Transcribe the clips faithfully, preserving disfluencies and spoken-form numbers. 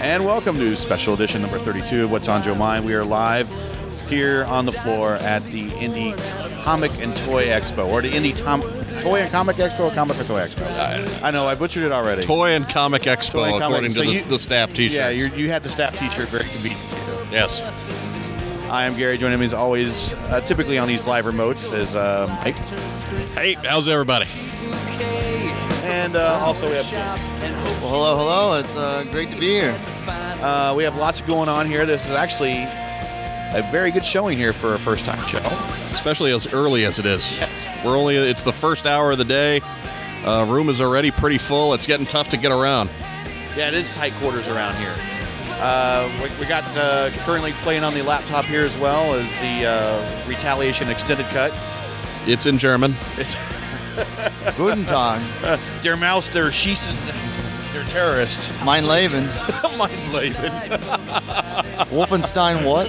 And welcome to special edition number thirty-two of What's on Joe Mind. We are live here on the floor at the Indie Comic and Toy Expo, or the Indie Tom, Toy and Comic Expo, Comic or Toy Expo? I, I know, I butchered it already. Toy and Comic Expo, Toy and according comic. to So the, you, the staff T-shirts. Yeah, you you had the staff T-shirt, very convenient to you. Yes. I am Gary. Joining me as always, uh, typically on these live remotes, is uh, Mike. Hey, how's everybody? And uh, also we have James. Well, hello, hello. It's uh, great to be here. Uh, we have lots going on here. This is actually a very good showing here for a first-time show. Especially as early as it is. We're only, it's the first hour of the day. Uh, room is already pretty full. It's getting tough to get around. Yeah, it is tight quarters around here. Uh, we, we got uh, currently playing on the laptop here as well as the uh, Retaliation Extended Cut. It's in German. It's Guten Tag. Der Maus, der Schießen, der Terrorist. Mein Leben. Mein Leben. Wolfenstein what?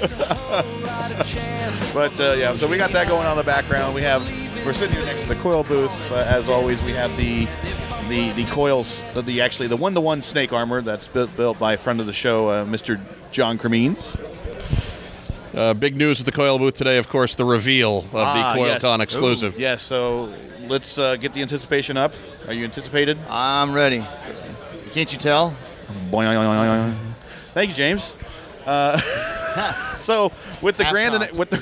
But uh, yeah, so we got that going on in the background. We have, we're sitting here next to the coil booth. Uh, as always, we have the the the coils, the, the actually the one-to-one snake armor that's built, built by a friend of the show, uh, Mister John Cremines. Uh, big news at the Coil booth today, of course, the reveal of Ah, the CoilCon yes. exclusive. Ooh, yes, so let's uh, get the anticipation up. Are you anticipated? I'm ready. Can't you tell? Thank you, James. Uh, so with the Half grand cocked. with the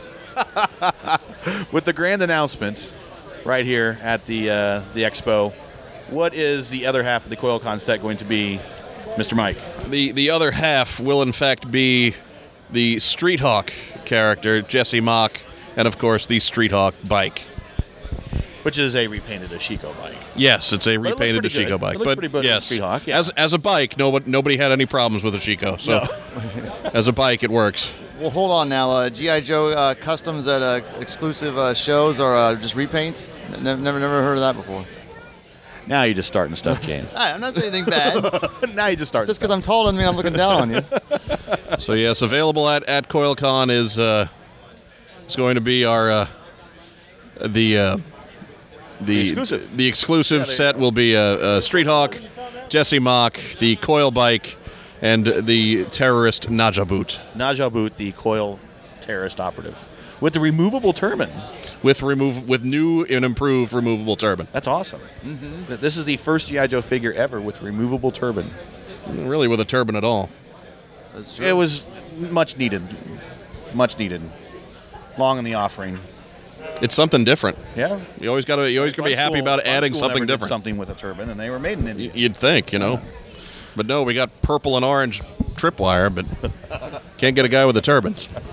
with the grand announcements right here at the uh, the expo, what is the other half of the CoilCon set going to be, Mister Mike? The the other half will, in fact, be the Street Hawk character, Jesse Mock, and, of course, the Street Hawk bike. Which is a repainted Ashiko bike. Yes, it's a But it looks repainted pretty good. Ashiko bike. It looks but pretty good as a yes, Street Hawk, yeah. as as a bike, nobody nobody had any problems with Ashiko. So as a bike, it works. Well, hold on now. Uh, G I. Joe uh, customs at uh, exclusive uh, shows or uh, just repaints? Never, never, never heard of that before. Now you're just starting stuff, James. Hey, I'm not saying anything bad. Now you're just starting. Just because I'm taller than me, I'm looking down on you. So yes, available at, at CoilCon is uh, is going to be our uh, the uh, the The exclusive. The exclusive Yeah, there you set go. will be a, a Street Hawk, Jesse Mock, the Coil bike, and the terrorist Najaboot Naja Boot, the coil terrorist operative, with the removable turban. with remove with new and improved removable turban. That's awesome. Mm-hmm. This is the first G I. Joe figure ever with removable turban. Really, with a turban at all. That's true. It was much needed. Much needed. Long in the offering. It's something different. Yeah. You always got to you always got to be Fun happy School- about Fun adding School something never did different. Something with a turban, and they were made in India. You'd think, you know. But no, we got purple and orange tripwire, but can't get a guy with a turban.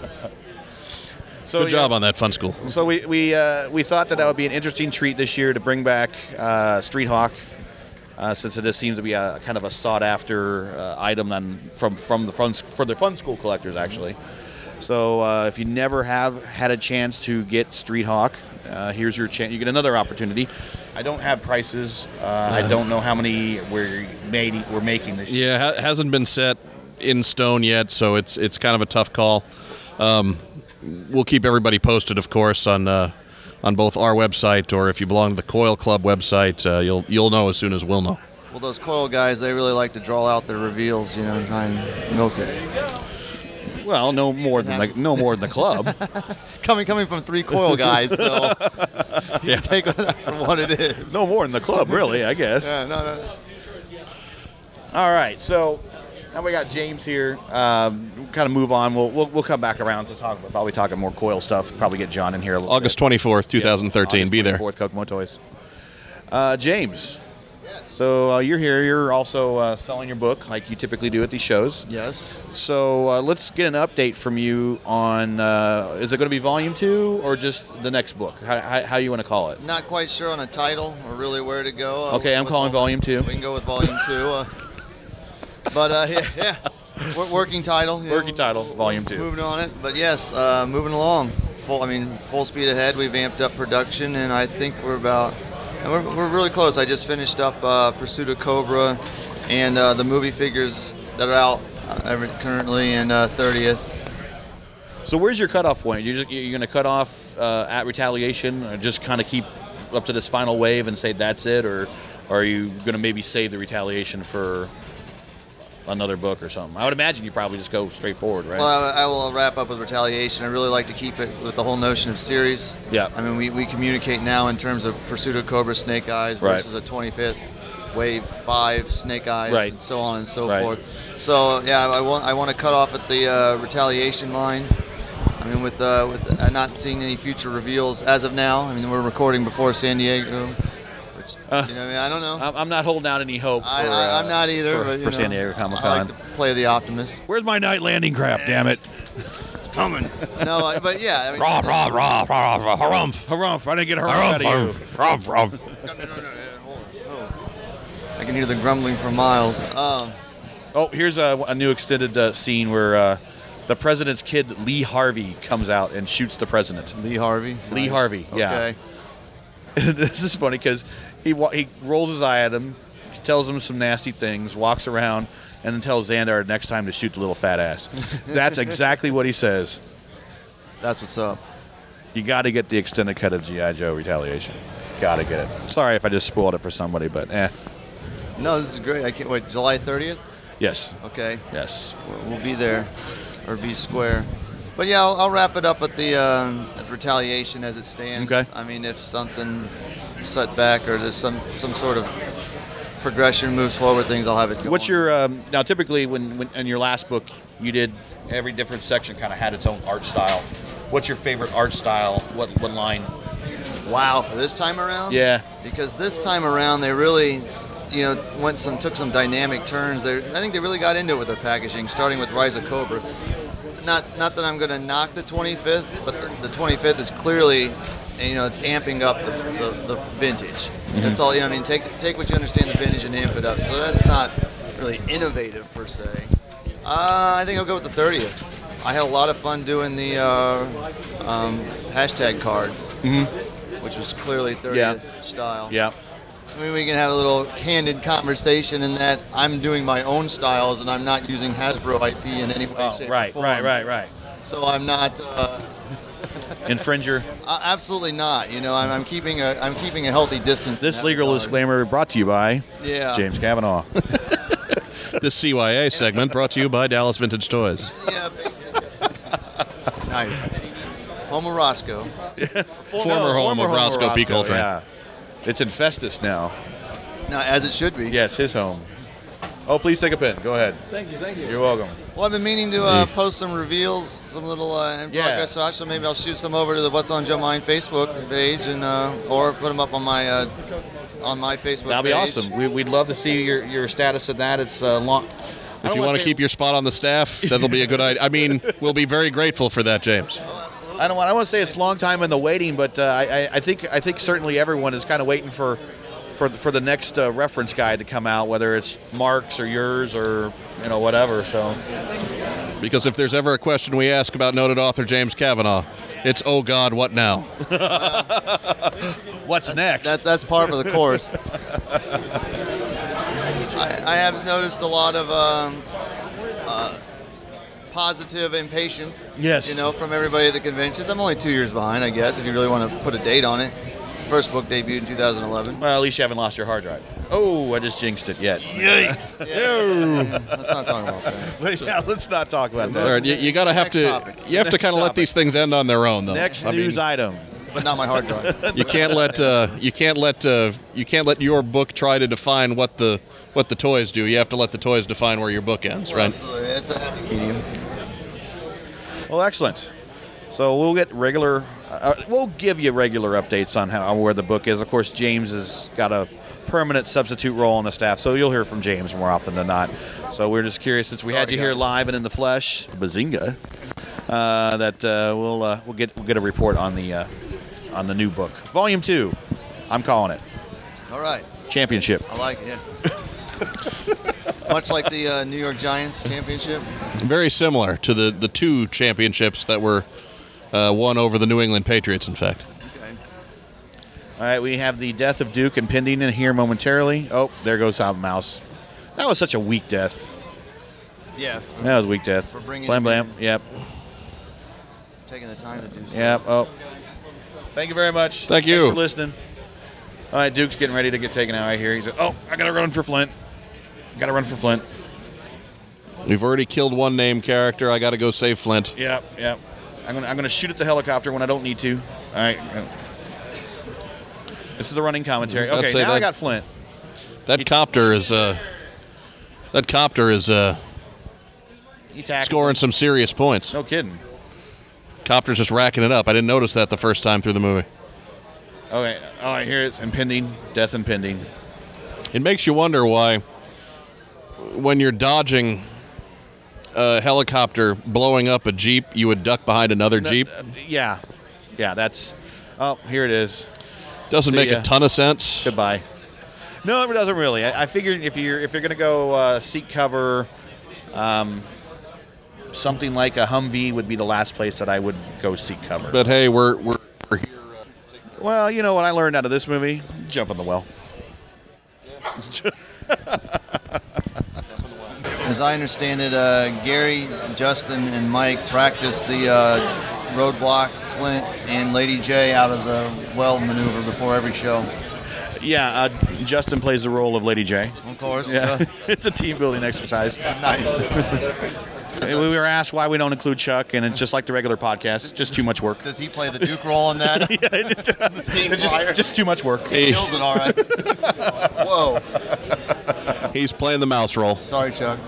So, Good job yeah, on that, Fun School. So we we uh, we thought that that would be an interesting treat this year to bring back uh, Street Hawk, uh, since it just seems to be a kind of a sought after uh, item on, from from the fun for the Fun School collectors actually. So uh, if you never have had a chance to get Street Hawk, uh, here's your chance. You get another opportunity. I don't have prices. Uh, I don't know how many we're made we're making this year. Yeah, ha- hasn't been set in stone yet, so it's it's kind of a tough call. Um, we'll keep everybody posted, of course, on uh, on both our website or if you belong to the Coil Club website, uh, you'll you'll know as soon as we'll know. Well, those coil guys, they really like to draw out their reveals, you know, and try and milk it. Well, no more than the, no more than the club. Coming coming from three coil guys, so you Yeah. take that for what it is. No more than the club, really. I guess. Yeah, no, no. All right, so now we got James here. Um, we'll kind of move on. We'll, we'll we'll come back around to talk about probably talking more coil stuff. Probably get John in here a little August bit. twenty-fourth, twenty thirteen. August Be there. twenty-fourth, Kokomo Toys. Uh, James. Yes. So uh, you're here. You're also uh, selling your book like you typically do at these shows. Yes. So uh, let's get an update from you on. Uh, is it going to be volume two or just the next book? How, how, how you want to call it? Not quite sure on a title or really where to go. Uh, Okay, I'm with calling vol- volume two. We can go with volume two. Uh, but uh, yeah, yeah. Wo- working title. you Working know, title, volume two. Moving on it, but yes, uh, moving along. Full. I mean, full speed ahead. We've amped up production, and I think we're about. And we're, we're really close. I just finished up uh, Pursuit of Cobra, and uh, the movie figures that are out uh, every- currently in uh, thirtieth. So where's your cutoff point? You're just you're going to cut off uh, at Retaliation, or just kind of keep up to this final wave and say that's it, or, or are you going to maybe save the Retaliation for another book or something? I would imagine you probably just go straight forward, right? Well, I, I will wrap up with Retaliation. I really like to keep it with the whole notion of series. Yeah. I mean, we, we communicate now in terms of Pursuit of Cobra Snake Eyes Right. versus a twenty-fifth Wave five Snake Eyes, Right. and so on and so Right. forth. So yeah, I want I want to cut off at the uh, Retaliation line. I mean, with uh, with uh, not seeing any future reveals as of now. I mean, we're recording before San Diego, which Uh, you know, I, mean, I don't know. I'm I'm not holding out any hope for, I, I, I'm uh, not either. for, but, you for know, San Diego Comic I Con. like to play the optimist. Where's my night landing craft? Damn it! Coming. No, I- but yeah. I mean, Rah, rah, rah, rah, rah, harumph. Harumph! I didn't get a harumph out of you. Harumph, harumph. No, no, no, no, hold on. Oh. I can hear the grumbling for miles. Um, Oh, here's a, a new extended uh, scene where uh, the president's kid, Lee Harvey, comes out and shoots the president. Lee Harvey. Lee Nice. Harvey, yeah. Okay. This is funny because he wa- he rolls his eye at him, tells him some nasty things, walks around, and then tells Xandar next time to shoot the little fat ass. That's exactly what he says. That's what's up. You got to get the extended cut of G I. Joe Retaliation. Got to get it. Sorry if I just spoiled it for somebody, but eh. No, this is great. I can't wait. July thirtieth? Yes. Okay. Yes. We'll- We'll be there, or be square. But yeah, I'll, I'll wrap it up at the um, at Retaliation as it stands. Okay. I mean, if something set back or there's some some sort of progression moves forward, things I'll have it going. What's your um, now? Typically, when, when in your last book, you did every different section kind of had its own art style. What's your favorite art style? What what line? wow for this time around? Yeah. Because this time around they really, you know, went some took some dynamic turns. They, I think they really got into it with their packaging, starting with Rise of Cobra. Not not that I'm going to knock the twenty-fifth, but the, the twenty-fifth is clearly, you know, amping up the, the, the vintage. Mm-hmm. That's all. You know, I mean, take take what you understand the vintage and amp it up. So that's not really innovative per se. Uh, I think I'll go with the thirtieth. I had a lot of fun doing the uh, um, hashtag card, which was clearly thirtieth Yeah. style. Yeah. I mean, we can have a little candid conversation in that I'm doing my own styles and I'm not using Hasbro I P in any way, Oh, shape, right, or form. right, right, right. So I'm not, uh, Infringer. uh, absolutely not. You know, I'm, I'm keeping a, I'm keeping a healthy distance. in This that legal regard. disclaimer brought to you by Yeah. James Kavanaugh. This C Y A segment brought to you by Dallas Vintage Toys. Yeah, basically. Nice. Home of Roscoe. Former home of Roscoe P. Coltrane. Yeah. It's in Festus now. Now, as it should be. Yes, his home. Oh, please take a pen. Go ahead. Thank you, thank you. You're welcome. Well, I've been meaning to uh, post some reveals, some little uh, in Yeah. progress watch, so maybe I'll shoot some over to the What's on Joe Mind Facebook page, and uh, or put them up on my uh, on my Facebook That'll be page. awesome. We, we'd love to see your, your status of that. It's uh, long. If you want to keep your spot on the staff, that'll be a good idea. I mean, we'll be very grateful for that, James. I don't want. I want to say it's a long time in the waiting, but uh, I, I, I think I think certainly everyone is kind of waiting for for the, for the next uh, reference guide to come out, whether it's Mark's or yours or you know whatever. So Because if there's ever a question we ask about noted author James Kavanaugh, it's, oh God, what now? what's next? That, that's part of the course. I, I have noticed a lot of um, uh, positive impatience. Yes. You know, from everybody at the conventions. I'm only two years behind, I guess, if you really want to put a date on it. First book debuted in two thousand eleven. Well, at least you haven't lost your hard drive. Oh, I just jinxed it yet. Yikes! Yeah, let's not talk about that. But yeah, let's not talk about It's that. all right. You, you got to have Next to. topic. You have to Next kind of let topic. these things end on their own, though. Next I news mean, item. But not my hard drive. you can't let uh, you can't let uh, you can't let your book try to define what the what the toys do. You have to let the toys define where your book ends, right? Absolutely. It's a happy medium. Well, excellent. So we'll get regular. Uh, we'll give you regular updates on how where the book is. Of course, James has got a permanent substitute role on the staff, so you'll hear from James more often than not. So we're just curious, since we had you here guys. live and in the flesh, bazinga, uh, that uh, we'll uh, we'll get we'll get a report on the uh, on the new book, Volume Two. I'm calling it All right. Championship. I like it, yeah. Much like the uh, New York Giants championship. Very similar to the the two championships that were uh, won over the New England Patriots. In fact, Okay. All right, we have the death of Duke impending in here momentarily. Oh, there goes our mouse. That was such a weak death. Yeah. That was a weak death. For bringing Blam him blam. in. Yep. Taking the time to do so. Yep. Oh. Thank you very much. Thank you. Thanks for listening. All right, Duke's getting ready to get taken out right here. He's like, oh, I gotta run for Flint. Gotta run for Flint. We've already killed one name character. I got to go save Flint. Yep, yep. I'm gonna I'm gonna shoot at the helicopter when I don't need to. All right. This is the running commentary. I'd Okay, say now I that- got Flint. That copter is uh, that copter is uh, He tackled scoring him. some serious points. No kidding. Copter's just racking it up. I didn't notice that the first time through the movie. Okay. All right. Here it's impending. Death impending. It makes you wonder why, when you're dodging a helicopter blowing up a Jeep, you would duck behind another Jeep. Uh, yeah. Yeah. That's. Oh, here it is. Doesn't see make ya. a ton of sense. Goodbye. No, it doesn't really. I, I figured if you're if you're gonna go uh, seek cover, um, something like a Humvee would be the last place that I would go seek cover. But hey, we're we're, we're here. Well, you know what I learned out of this movie? Jump in the well. As I understand it, uh, Gary, Justin, and Mike practiced the uh, roadblock, Flint, and Lady J out of the well maneuver before every show. Yeah, uh, Justin plays the role of Lady J. Of course. Yeah, Uh, it's a team building exercise. nice. We were asked why we don't include Chuck, and it's just like the regular podcast, just too much work. Does he play the Duke role in that? the scene It's prior? just, just too much work. He kills it all right. Whoa. He's playing the mouse role. Sorry, Chuck.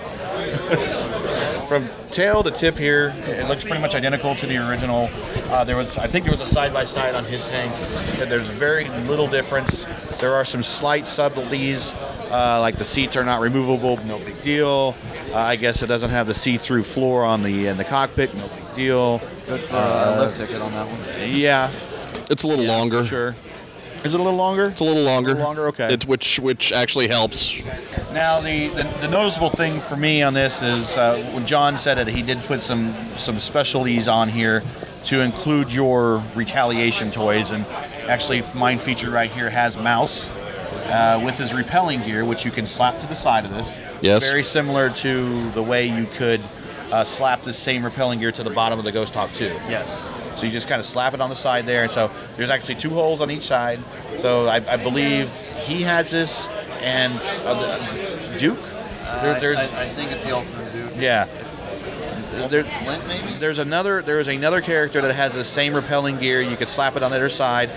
From tail to tip here, it looks pretty much identical to the original. Uh, there was, I think, there was a side by side on his tank. There's very little difference. There are some slight subtleties, uh, like the seats are not removable, no big deal. Uh, I guess it doesn't have the see-through floor on the in the cockpit, no big deal. Good for a lift ticket on that one. Yeah, It's a little longer. sure. Is it a little longer? It's a little longer. A little longer, okay. It, which which actually helps. Now, the, the, the noticeable thing for me on this is uh, when John said it, he did put some, some specialties on here to include your retaliation toys. And actually, mine featured right here has Mouse uh, with his repelling gear, which you can slap to the side of this. Yes. Very similar to the way you could uh, slap the same repelling gear to the bottom of the Ghost Hawk two. Yes. So you just kind of slap it on the side there. And so there's actually two holes on each side. So I, I believe he has this, and uh, Duke. There, I, there's I, I think it's the Ultimate Duke. yeah. There, Flint, maybe? there's another there's another character that has the same repelling gear. You could slap it on the other side.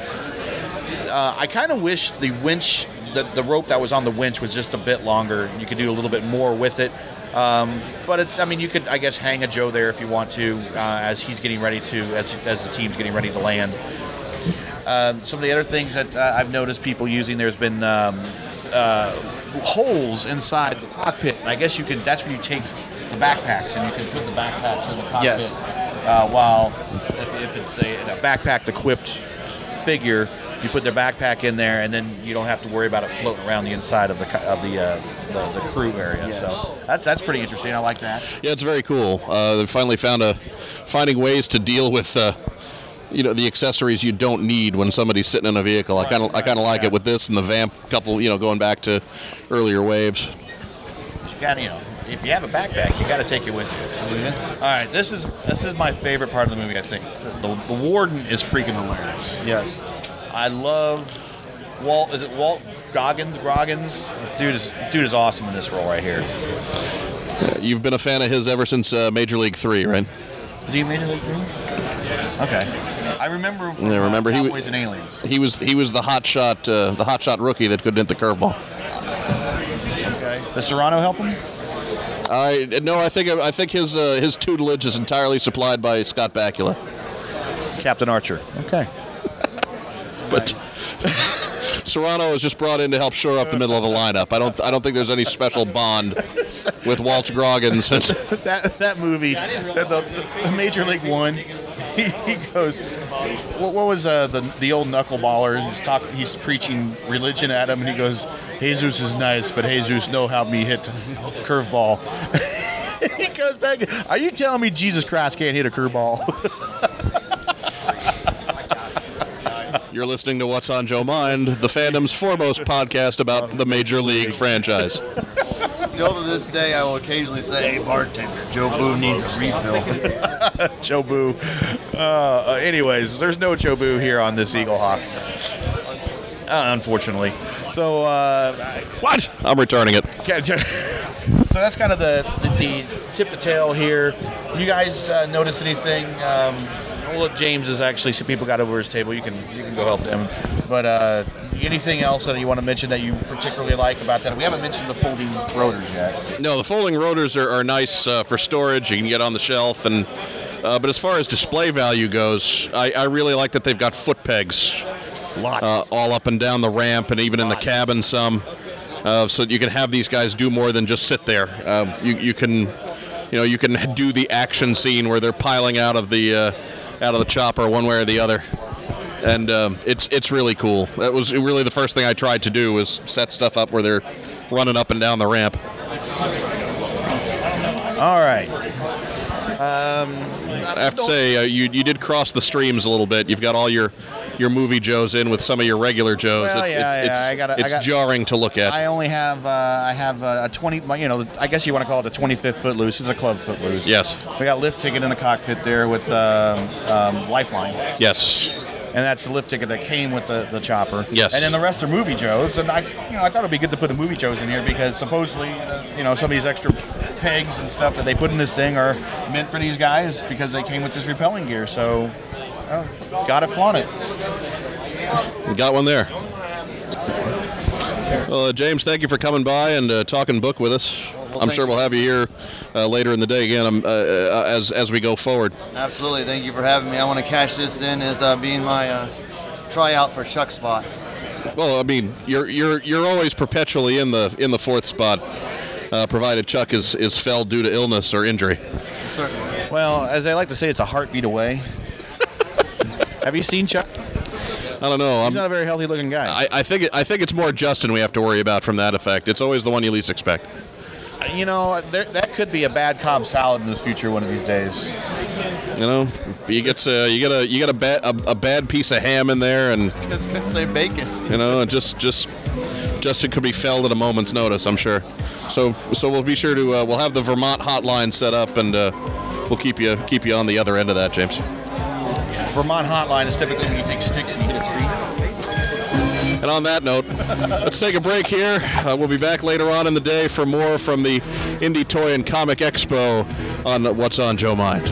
Uh, I kind of wish the winch, the, the rope that was on the winch was just a bit longer. You could do a little bit more with it. Um, but it's, I mean, you could, I guess, hang a Joe there if you want to, uh, as he's getting ready to, as, as the team's getting ready to land. Uh, some of the other things that uh, I've noticed people using, there's been um, uh, holes inside the cockpit. I guess you could, that's where you take the backpacks, and you can put the backpacks in the cockpit. Yes. Uh, while if, if it's a, a backpack-equipped figure, you put their backpack in there, and then you don't have to worry about it floating around the inside of the co- of the uh, the, the crew area. Yes. So that's that's pretty interesting. I like that. Yeah, it's very cool. Uh, they finally found a finding ways to deal with uh, you know the accessories you don't need when somebody's sitting in a vehicle. I kind of I kind of like yeah. it with this and the Vamp couple. You know, going back to earlier waves. You got you know, if you have a backpack, you got to take it with you. All right, this is this is my favorite part of the movie. I think the, the warden is freaking hilarious. Yes. I love Walt. Is it Walt Goggins? Groggins? Dude is dude is awesome in this role right here. You've been a fan of his ever since uh, Major League Three, right? Is he in Major League Three? Okay. I remember him from Yeah, remember uh, he Cowboys was- and Aliens. He was he was the hot shot uh, the hot shot rookie that couldn't hit the curveball. Okay. Does Serrano help him? I no, I think I think his uh, his tutelage is entirely supplied by Scott Bakula. Captain Archer. Okay. But Serrano is just brought in to help shore up the middle of the lineup. I don't I don't think there's any special bond with Walt Groggins. that that movie, the, the, the Major League One. He, he goes. What, what was uh, the the old knuckleballer? He's talk, He's preaching religion at him, and he goes, "Jesus is nice, but Jesus know how me hit curveball." He goes back. Are you telling me Jesus Christ can't hit a curveball? You're listening to What's on Joe Mind, the fandom's foremost podcast about the Major League franchise. Still to this day, I will occasionally say, "Hey, bartender, Joe Boo needs a refill." Chobu. Uh, anyways, there's no Chobu here on this Eagle Hawk, uh, unfortunately. So, uh, What? I'm returning it. I- So that's kind of the, the, the tip the tail here. You guys uh, notice anything? Um, well, James is actually some people got over his table. You can you can go help them. But uh, anything else that you want to mention that you particularly like about that? We haven't mentioned the folding rotors yet. No, the folding rotors are, are nice uh, for storage. You can get on the shelf, and uh, but as far as display value goes, I, I really like that they've got foot pegs Lots. uh, all up and down the ramp, and even in the cabin some, uh, so that you can have these guys do more than just sit there. Um, you you can, you know, you can do the action scene where they're piling out of the uh, out of the chopper one way or the other. And um, it's it's really cool. That was really the first thing I tried to do was set stuff up where they're running up and down the ramp. All right. I have to say, uh, you you did cross the streams a little bit. You've got all your your movie Joes in with some of your regular Joes. Well, It- yeah, it- it's yeah, I gotta- I it's got- jarring to look at. I only have uh, I have a twenty. You know, I guess you want to call it the twenty-fifth Footloose. It's a club Footloose. Yes. We got lift ticket in the cockpit there with um, um, Lifeline. Yes. And that's the lift ticket that came with the, the chopper. Yes. And then the rest are movie Joes. And I, you know, I thought it'd be good to put the movie Joes in here because supposedly, uh, you know, some of these extra pegs and stuff that they put in this thing are meant for these guys because they came with this repelling gear. So, well, gotta flaunt it. Got one there. Well, uh, James, thank you for coming by and uh, talking book with us. well, I'm thank sure we'll you. have you here uh, later in the day again um, uh, uh, as as we go forward. Absolutely. Thank you for having me. I want to cash this in as uh, being my uh, tryout for Chuck spot. Well, I mean, you're you're you're always perpetually in the in the fourth spot, uh, provided Chuck is is felled due to illness or injury. Yes, sir. Well, as I like to say, it's a heartbeat away. Have you seen Chuck? I don't know. He's I'm, not a very healthy-looking guy. I, I think it, I think it's more Justin we have to worry about from that effect. It's always the one you least expect. You know, there, that could be a bad Cobb salad in the future one of these days. You know, you get uh, you get a you get a bad a, a bad piece of ham in there, and Just gonna say bacon. you know, and just just Justin could be felled at a moment's notice, I'm sure. So so we'll be sure to uh, we'll have the Vermont hotline set up, and uh, we'll keep you keep you on the other end of that, James. Vermont hotline is typically when you take sticks and you get a treat. And on that note, let's take a break here. Uh, we'll be back later on in the day for more from the Indie Toy and Comic Expo on What's on Joe Mind.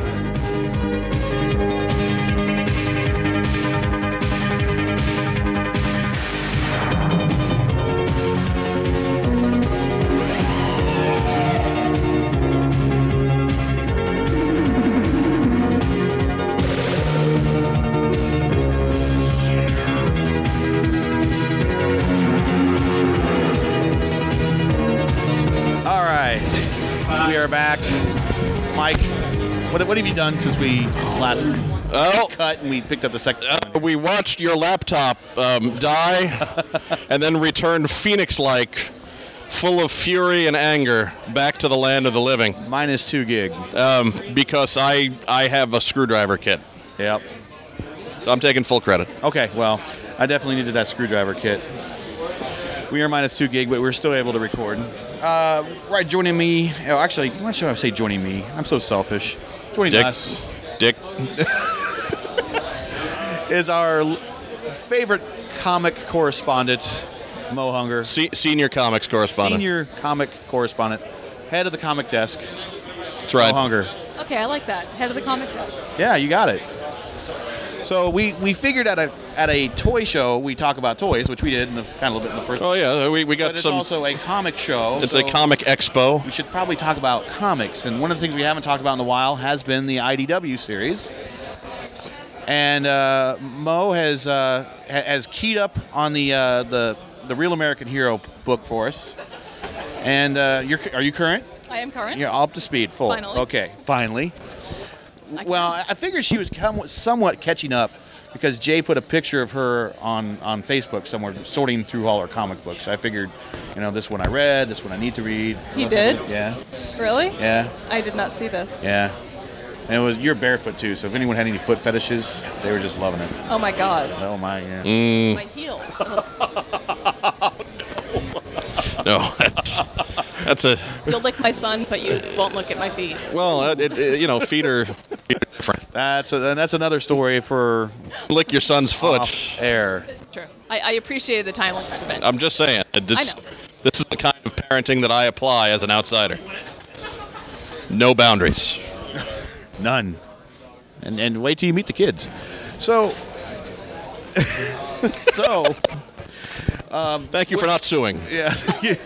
All right, we are back. Mike, what, what have you done since we last Well, cut and we picked up the second? uh, we watched your laptop um, die and then return Phoenix-like, full of fury and anger, back to the land of the living. Minus two gig. Um, because I I have a screwdriver kit. Yep. So I'm taking full credit. Okay, well, I definitely needed that screwdriver kit. We are minus two gig, but we're still able to record. Uh, right, joining me. Oh, actually, why should I say joining me? I'm so selfish. Joining Dick. us Dick. is our l- favorite comic correspondent, Mo Hunger. Se- senior comics correspondent. Senior comic correspondent, head of the comic desk, That's right. Mo Hunger. Okay, I like that. Head of the comic desk. Yeah, you got it. So we, we figured at a at a toy show we talk about toys, which we did in the kind of a little bit in the first. Oh yeah, we, we but got it's some. also a comic show. It's so a comic expo. We should probably talk about comics, and one of the things we haven't talked about in a while has been the I D W series. And uh, Mo has uh, ha- has keyed up on the uh, the the Real American Hero book for us. And uh, you're are you current? I am current. You're all up to speed, full. Finally. Okay, finally. I Well, can- I figured she was com- somewhat catching up because Jay put a picture of her on, on Facebook somewhere sorting through all her comic books. I figured, you know, this one I read, this one I need to read. He did? Yeah, Really? yeah, I did not see this. yeah. And it was you're barefoot too, so if anyone had any foot fetishes, they were just loving it. Oh my god. Oh my, yeah. Mm, My heels. no, that's, that's a You'll lick my son, but you won't look at my feet. well, it, it, it- you know, feet are feet are different. That's a, and that's another story for Lick your son's foot. off air. This is true. I, I appreciated the timely event. I'm just saying. It's, I know. This is the kind of parenting that I apply as an outsider. No boundaries. None. And and wait till you meet the kids. So, so Um, Thank you for not suing. yeah.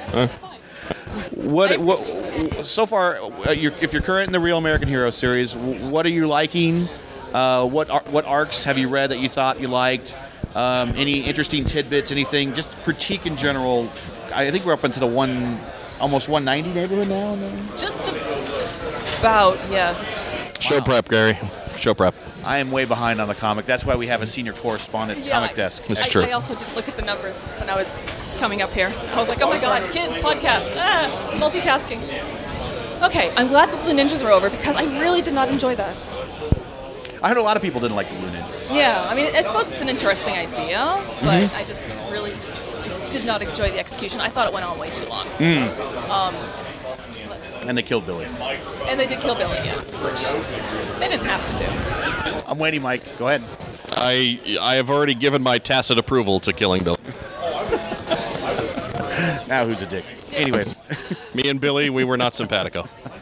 What what so far? Uh, you're, if you're current in the Real American Hero series, w- what are you liking? Uh, what ar- what arcs have you read that you thought you liked? Um, any interesting tidbits? Anything? Just critique in general. I think we're up into the one, almost one ninety neighborhood now. No? Just about, yes. Show prep, Gary. Show prep. I am way behind on the comic. That's why we have a senior correspondent Yeah, comic I- desk. It's I, true. I also didn't look at the numbers when I was coming up here. I was like, oh my god, kids, podcast, ah, multitasking. Okay, I'm glad the Blue Ninjas are over because I really did not enjoy that. I heard a lot of people didn't like the Blue Ninjas. Yeah, I mean, I suppose it's an interesting idea, but Mm-hmm. I just really did not enjoy the execution. I thought it went on way too long. Mm. Um, let's, And they killed Billy. and they did kill Billy, yeah, which they didn't have to do. I'm waiting, Mike. Go ahead. I I have already given my tacit approval to Killing Bill. Now who's a dick? Anyways. Me and Billy, we were not simpatico.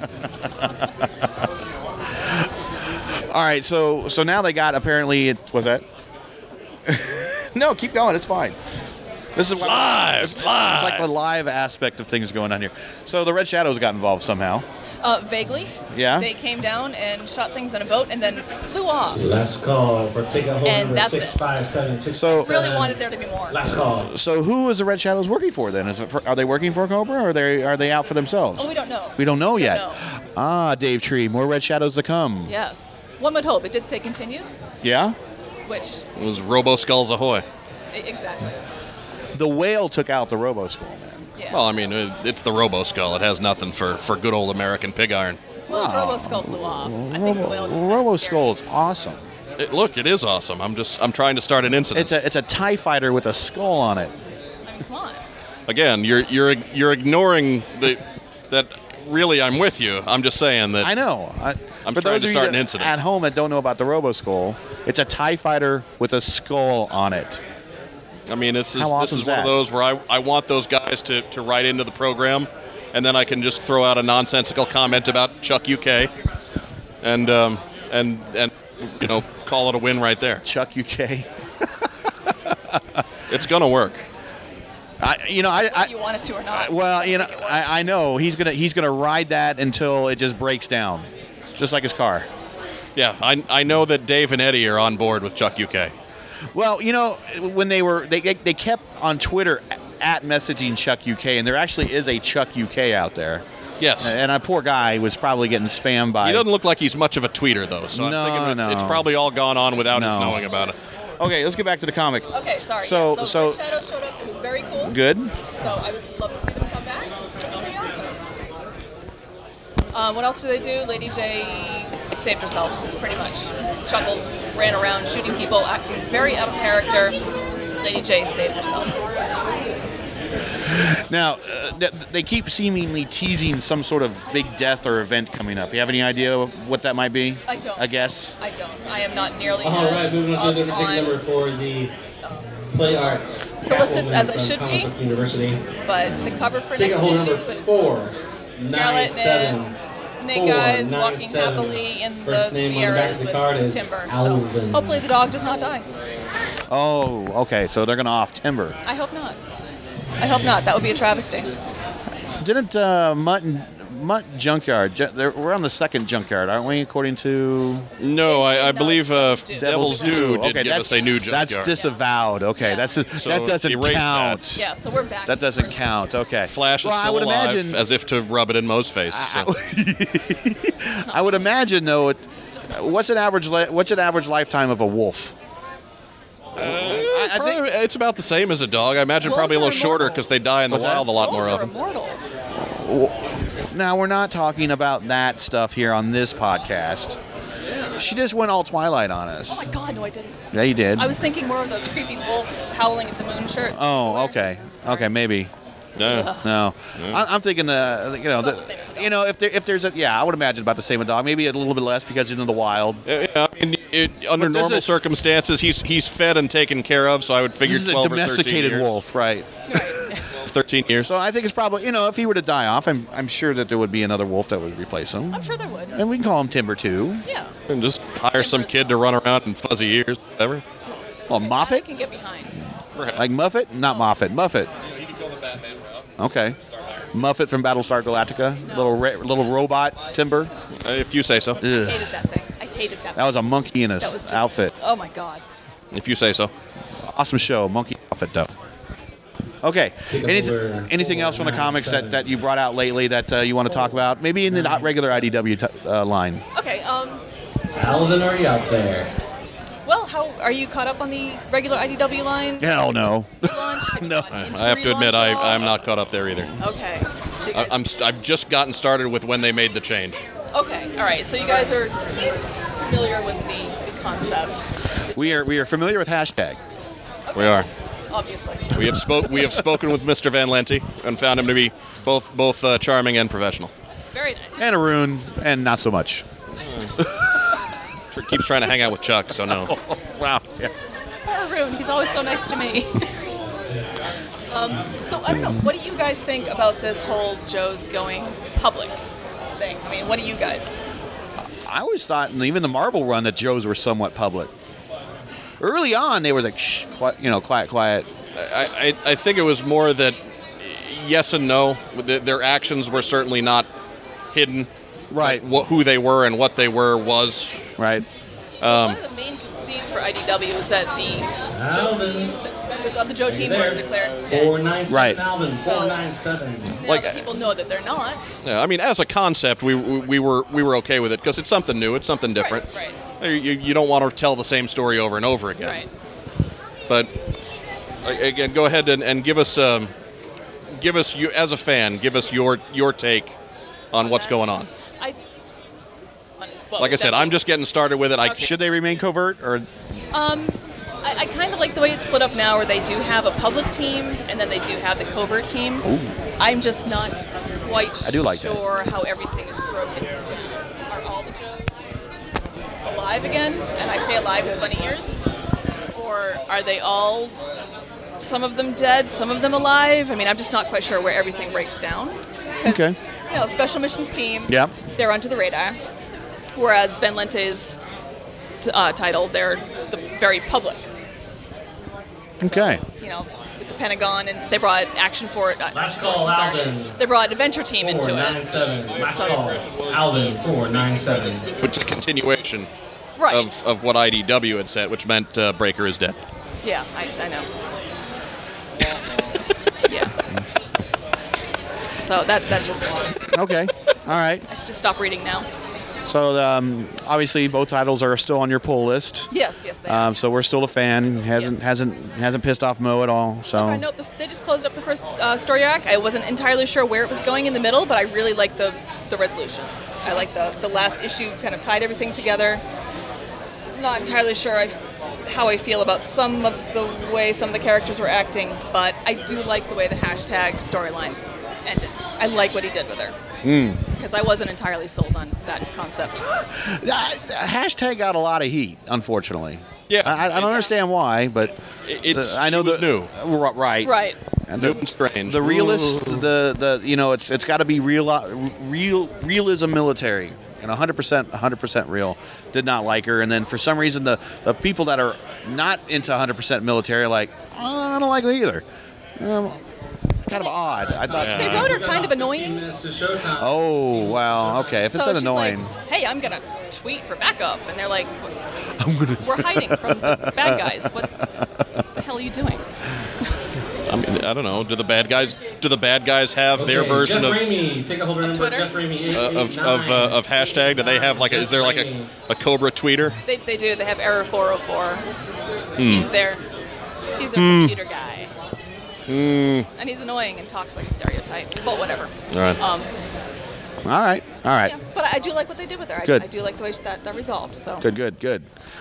All right, so so now they got apparently it was that. No, keep going. It's fine. This is It's live. It's, It's it's like the live. live aspect of things going on here. So the Red Shadows got involved somehow. Uh, vaguely. Yeah? They came down and shot things on a boat and then flew off. Last call for ticket holder And number that's it. six five seven six. So- Really wanted there to be more. Last call. So who was the Red Shadows working for then? Is it for, are they working for Cobra or are they are they out for themselves? Oh, we don't know. We don't know We yet. know. Ah, Dave Tree, more Red Shadows to come. Yes. One would hope. It did say continue, Yeah? which, It was Robo Skulls Ahoy. e- exactly. The whale took out the Robo Skull, man. Yeah. Well, I mean, it- it's the Robo Skull. It has nothing for, for good old American pig iron. Well, Robo Skull flew off. I think the whale just kinda Robo scared Skull me. is awesome. It, look, it is awesome. I'm just I'm trying to start an incident. It's a it's a TIE fighter with a skull on it. I mean, come on. Again, you're you're you're ignoring the that. Really, I'm with you. I'm just saying that. I know. I, I'm for trying those to of start you an that- incident. at home that don't know about the Robo Skull, it's a TIE fighter with a skull on it. I mean, it's How this, awesome this is is one that? of those where I, I want those guys to, to write into the program, and then I can just throw out a nonsensical comment about Chuck U K, and um, and and you know call it a win right there. Chuck U K. It's gonna work. I, you know, I, Whether I you want it to or not. well, you know, Make it work. I, I know he's gonna he's gonna ride that until it just breaks down, just like his car. Yeah, I I know that Dave and Eddie are on board with Chuck U K. Well, you know, when they were they they kept on Twitter at messaging Chuck U K, and there actually is a Chuck U K out there. Yes. And a poor guy was probably getting spammed by. He doesn't look like he's much of a tweeter, though, so No, I'm thinking it's, no. it's probably all gone on without his No. knowing about it. Okay, let's get back to the comic. Okay, sorry. So- yeah. so so- Red Shadow showed up. It was very cool. Good. So I would love to see them come back. That would be awesome. Um, what else do they do? Lady J saved herself, pretty much. Chuckles ran around shooting people, acting very out of character. Lady J saved herself. Now, uh, th- they keep seemingly teasing some sort of big death or event coming up. You have any idea what that might be? I don't. I guess. I don't. I am not nearly All right, as moving on to a up different ticket on, number for the Play Arts. Solicits Catwoman as I from should Comic be. Book University. but the cover for Ticket next holder issue number was four. Nine Scarlet seven. and Snake four, Eyes nine, walking seven. happily in First the name on the back of Sierras the with card is Timber. Alvin. So hopefully the dog does not die. Oh, okay. So they're gonna off Timber. I hope not. I hope not. That would be a travesty. Didn't uh, Mutt and Mutt Junkyard? Ju- they're- we're on the second junkyard, aren't we? According to No, I, I No, believe uh, Devil's Due. Devil's Due did Okay, give that's us a new junkyard. that's disavowed. Okay, Yeah. that's So that doesn't erase count. that. Yeah, so we're back. That to doesn't first. count. Okay. Flash is well, I still would alive, imagine. as if to rub it in Moe's face. so. I would imagine though. It, just- what's an average? Li- what's an average lifetime of a wolf? I, I think- think it's about the same as a dog. I imagine Wolves probably a are little shorter immortal. because they die in the What's that? wild a lot Wolves more are often. immortal. Now we're not talking about that stuff here on this podcast. She just went all Twilight on us. Oh my God, no, I didn't. Yeah, you did. I was thinking more of those creepy wolf howling at the moon shirts. Oh, okay. Sorry. Okay, maybe. Yeah. No, I, I'm thinking. Uh, you know, About the, the same as a dog. you know, if there, if there's a, yeah, I would imagine about the same with dog. Maybe a little bit less because it's in the wild. Yeah, I mean, it, under But this normal is- circumstances, he's he's fed and taken care of, so I would figure This is a twelve or thirteen domesticated years. wolf, right? Right. thirteen years. So I think it's probably, you know, if he were to die off, I'm I'm sure that there would be another wolf that would replace him. I'm sure there would. And we can call him Timber too. Yeah. And just hire some kid to run around in fuzzy ears, whatever. Oh, I Moffat? can get behind. Like Muffet? Not Moffat. Muffet. He can go the Batman route. Okay. Muffet from Battlestar Galactica. Little ra- little robot Timber. Uh, if you say so. Ugh. I hated that thing. I hated that. That was a monkey in a That was s- just, outfit. Oh my god. If you say so. Awesome show. Monkey outfit though. Okay. Take a Anything, over anything else from the nine, comics that, seven. that you brought out lately that uh, you want to talk about? Maybe in the not regular I D W t- uh, line. Okay. Um. Alvin, are you out there? Well, how are you caught up on the regular I D W line? Hell no. Launch? Have you No. gotten into I have to relaunch admit, at I, all? I'm not caught up there either. Okay. So you I, guys, I'm st- I've just gotten started with when they made the change. okay. All right. So you guys are familiar with the, the concept. We are we are familiar with hashtag. Okay. We are. Obviously. We have spoke. We have spoken with Mister Van Lente and found him to be both both uh, charming and professional. Very nice. And Arun, and not so much. Tr- Keeps trying to hang out with Chuck, so no. Wow. Yeah. Poor Arun. He's always so nice to me. um. So I don't know. What do you guys think about this whole Joe's going public thing? I mean, what do you guys? I always thought, and even the Marvel run, that Joes were somewhat public. Early on, they were like, shh, quiet, you know, quiet, quiet. I, I I think it was more that yes and no. Th- Their actions were certainly not hidden. Right. What who they were and what they were was. Right. Um, One of the main conceits for I D W is that the Joe Alvin. team, members of the Joe team were declared Four dead. nine seven, Right. Alvin. So- Four nine seven. Now Like- that people know that they're not. Yeah, I mean, as a concept, we we, we were we were okay with it because it's something new. It's something different. Right. You, you don't want to tell the same story over and over again. Right. But a- again, go ahead and, and give us um, give us you as a fan. Give us your your take on what's going on. I. Well, Like I said, definitely- I'm just getting started with it. I Okay. Should they remain covert, or Um, I, I kind of like the way it's split up now, where they do have a public team and then they do have the covert team. I'm just not quite I do like that. sure how everything is broken down. Are all the Joes alive again? And I say alive with bunny ears, or are they all? Some of them dead, some of them alive. I mean, I'm just not quite sure where everything breaks down. 'Cause, Okay. You know, special missions team. Yeah. They're under the radar, whereas Van Lente's t- uh, title, they're the very public. okay? You know, with the Pentagon, and they brought Action for uh, Last Force, call, I'm sorry. Alvin. They brought Adventure Team Four into nine it. seven. Last So- call, Alvin. Four nine seven. It's a continuation Right. of, of what I D W had said, which meant uh, Breaker is dead. Yeah, I, I know. yeah. So that that just Okay. All right. I should just stop reading now. So um, obviously, both titles are still on your pull list. Yes, yes, they are. Um, so we're still a fan. hasn't Yes. hasn't hasn't pissed off Mo at all. So I know the, they just closed up the first uh, story arc. I wasn't entirely sure where it was going in the middle, but I really like the the resolution. I like the the last issue kind of tied everything together. Not entirely sure I, how I feel about some of the way some of the characters were acting, but I do like the way the hashtag storyline ended. I like what he did with her. Because I wasn't entirely sold on that concept. Uh, hashtag got a lot of heat, unfortunately. Yeah. I, I don't understand why, but It- it's the- I know she was the new. uh, right. Right. New And the, and strange. the realist, the the you know, it's it's got to be real, real realism military, and one hundred percent, one hundred percent real. Did not like her, and then for some reason, the the people that are not into one hundred percent military are like, oh, I don't like her either. Um, it's kind of odd. I thought. They wrote her kind of fifteen annoying. minutes to showtime. Oh wow, okay. If it's So an she's annoying, like, hey, I'm gonna tweet for backup, and they're like, we're hiding from the bad guys. What the hell are you doing? I mean, I don't know. Do the bad guys? Do the bad guys have their Okay, version Jeff of Ramey, take a holder number. Twitter? Jeff Ramey, eight, uh, eight, of nine. of, uh, of hashtag? Do they have like a? Is there like a, a Cobra tweeter? They, they do. They have Error four oh four. Hmm. He's their he's their computer guy. Hmm. And he's annoying and talks like a stereotype. But whatever. All right. Um, all right, all right, yeah, but I do like what they did with her. I, Good. I do like the way that that resolved. So good, good, good.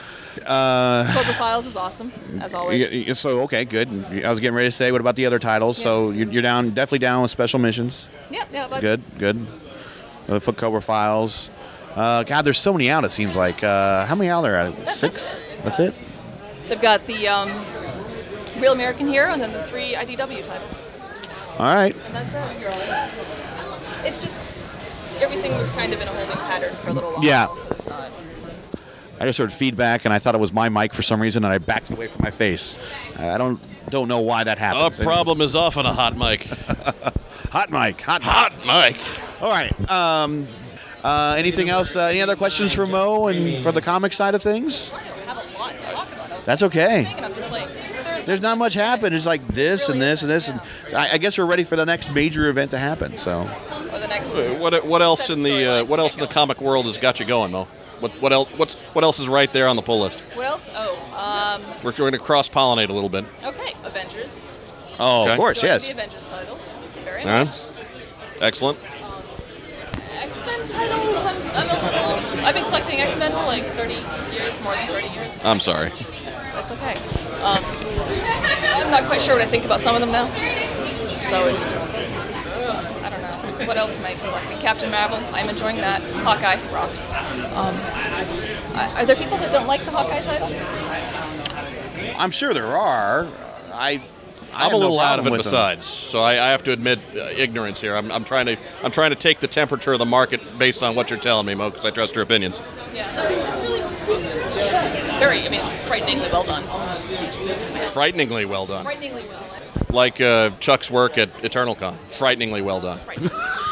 Uh, Cobra Files is awesome as always. y- y- so okay, good. I was getting ready to say, what about the other titles? So you're, you're down, definitely down with Special Missions. Yeah, yeah. But Good, good. Uh, Foot Cobra Files. Uh, God, there's so many out. It seems like. Uh, how many out there? Uh, Six. That's it. They've got the um, Real American Hero and then the three I D W titles. All right. And that's it. It's just everything was kind of in a holding pattern for a little while. Yeah. So it's not. I just heard feedback, and I thought it was my mic for some reason, and I backed away from my face. I don't don't know why that Our happens. problem is often a hot mic. Hot mic. Hot mic. Hot mic. All right. Um, uh, anything else? Uh, any other questions for Mo and for the comic side of things? I don't have a lot to talk about. I was That's okay. thinking, I'm just like, there's, There's not much happened. It's like this and this and this, and I, I guess we're ready for the next major event to happen. So, or the next. What what else in the uh, storylines what to else in get the going. comic world has got you going, Mo? What what else what's what else is right there on the pull list? What else? Oh, um, We're going to cross pollinate a little bit. okay, Avengers. oh, Okay. of course, Enjoying yes. The Avengers titles. Very All right. much. Excellent. X-Men titles. I'm, I'm a little. I've been collecting X-Men for like thirty years, more than thirty years. I'm sorry. It's, it's okay. Um, I'm not quite sure what I think about some of them now. So it's just, I don't know. What else am I collecting? Captain Marvel. I'm enjoying that. Hawkeye rocks. Um, I- are there people that don't like the Hawkeye title? I'm sure there are. I. I I'm have a little no out of it problem with them. besides, so I, I have to admit uh, ignorance here. I'm, I'm trying to I'm trying to take the temperature of the market based on what you're telling me, Mo, because I trust your opinions. Yeah, no, it's, it's really very. I mean, it's frighteningly well done. Frighteningly well done. Frighteningly well. Like uh, Chuck's work at EternalCon. Frighteningly well done. Frightening.